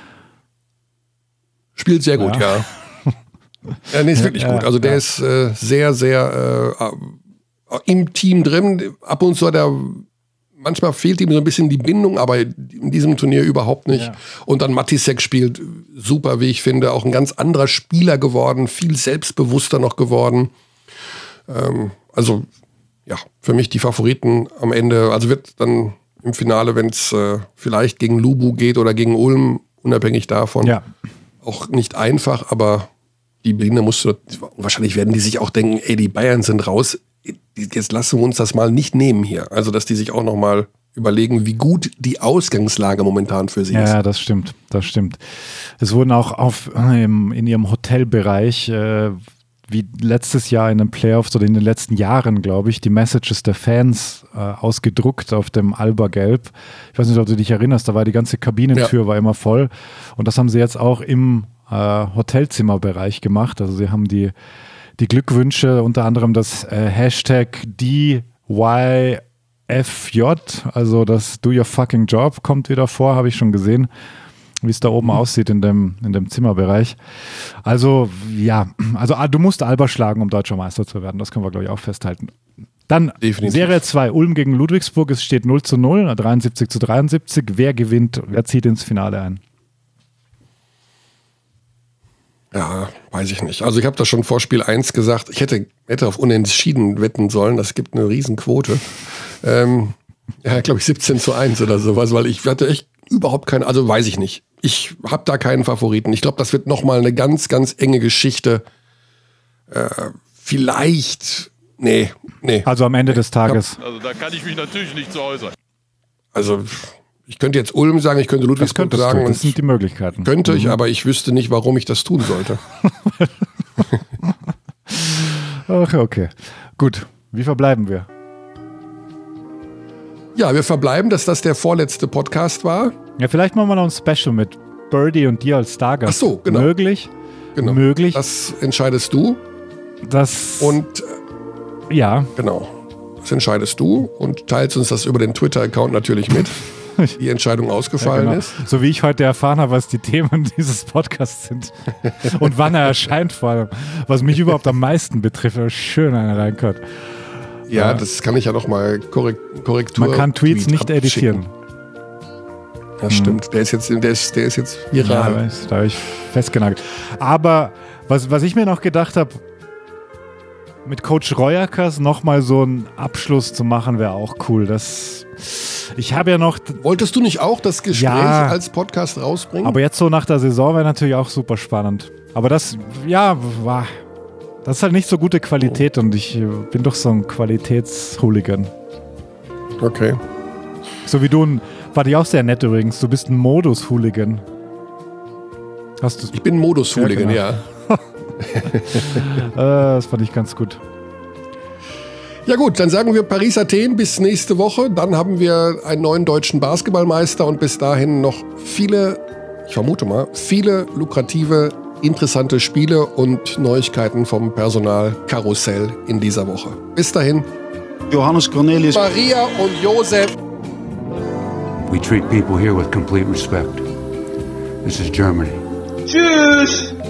Spielt sehr gut, ja. Ja, ja nee, ist wirklich ja, gut. Also der ja. ist äh, sehr, sehr äh, im Team drin. Ab und zu hat er, manchmal fehlt ihm so ein bisschen die Bindung, aber in diesem Turnier überhaupt nicht. Ja. Und dann Matisek spielt super, wie ich finde. Auch ein ganz anderer Spieler geworden, viel selbstbewusster noch geworden. Ähm, also ja, für mich die Favoriten am Ende. Also wird dann im Finale, wenn es äh, vielleicht gegen Lubu geht oder gegen Ulm, unabhängig davon, Ja. auch nicht einfach, aber die Berliner musst du, wahrscheinlich werden die sich auch denken, ey, die Bayern sind raus, jetzt lassen wir uns das mal nicht nehmen hier. Also, dass die sich auch nochmal überlegen, wie gut die Ausgangslage momentan für sie Ja, ist. ja, das stimmt, das stimmt. Es wurden auch auf, ähm, in ihrem Hotelbereich, äh, wie letztes Jahr in den Playoffs oder in den letzten Jahren, glaube ich, die Messages der Fans äh, ausgedruckt auf dem Alba-Gelb. Ich weiß nicht, ob du dich erinnerst, da war die ganze Kabinentür Ja. war immer voll. Und das haben sie jetzt auch im äh, Hotelzimmerbereich gemacht. Also sie haben die, die Glückwünsche, unter anderem das äh, Hashtag D Y F J, also das Do Your Fucking Job kommt wieder vor, habe ich schon gesehen, wie es da oben mhm. aussieht in dem, in dem Zimmerbereich. Also ja, also du musst Alba schlagen, um deutscher Meister zu werden, das können wir, glaube ich, auch festhalten. Dann Definitiv. Serie zwei, Ulm gegen Ludwigsburg, es steht null zu null, dreiundsiebzig zu dreiundsiebzig. Wer gewinnt, wer zieht ins Finale ein? Ja, weiß ich nicht. Also ich habe da schon vor Spiel eins gesagt, ich hätte, hätte auf Unentschieden wetten sollen, das gibt eine Riesenquote. ähm, ja, glaube ich siebzehn zu eins oder sowas, weil ich hatte echt überhaupt keine, also weiß ich nicht. Ich habe da keinen Favoriten. Ich glaube, das wird nochmal eine ganz, ganz enge Geschichte. Äh, vielleicht, nee, nee. Also am Ende des Tages. Also da kann ich mich natürlich nicht zu äußern. Also ich könnte jetzt Ulm sagen, ich könnte Ludwigsburg Das sagen. du, das sind die Möglichkeiten. Könnte mhm. ich, aber ich wüsste nicht, warum ich das tun sollte. Okay, okay. Gut, wie verbleiben wir? Ja, wir verbleiben, dass das der vorletzte Podcast war. Ja, vielleicht machen wir noch ein Special mit Birdie und dir als Stargast. Ach so, genau. Möglich? Genau. Möglich. Das entscheidest du. Das. Und äh, ja. Genau. Das entscheidest du und teilst uns das über den Twitter-Account natürlich mit, wie die Entscheidung ausgefallen ja, genau. ist. So wie ich heute erfahren habe, was die Themen dieses Podcasts sind. Und wann er erscheint vor allem. Was mich überhaupt am meisten betrifft. Schön einer reinkommt. Ja, ja, das kann ich ja nochmal korrekt, Korrektur. Man kann Tweets Tweet nicht editieren. Ja, stimmt. Der ist jetzt, der ist, der ist jetzt viral. Ja, da habe ich festgenagelt. Aber was, was ich mir noch gedacht habe, mit Coach Royakas nochmal so einen Abschluss zu machen, wäre auch cool. Das, ich habe ja noch... Wolltest du nicht auch das Gespräch ja, als Podcast rausbringen? Aber jetzt so nach der Saison wäre natürlich auch super spannend. Aber das, ja, war... Das ist halt nicht so gute Qualität und ich bin doch so ein Qualitätshooligan. Okay. So wie du, ein, fand ich auch sehr nett übrigens, du bist ein Modus-Hooligan. Hast du? Ich bin ein Modus-Hooligan, ja. Genau. äh, das fand ich ganz gut. Ja gut, dann sagen wir Paris-Athen bis nächste Woche. Dann haben wir einen neuen deutschen Basketballmeister und bis dahin noch viele, ich vermute mal, viele lukrative interessante Spiele und Neuigkeiten vom Personalkarussell in dieser Woche. Bis dahin. Johannes Cornelius. Maria und Josef. We treat people here with complete respect. This is Germany. Tschüss!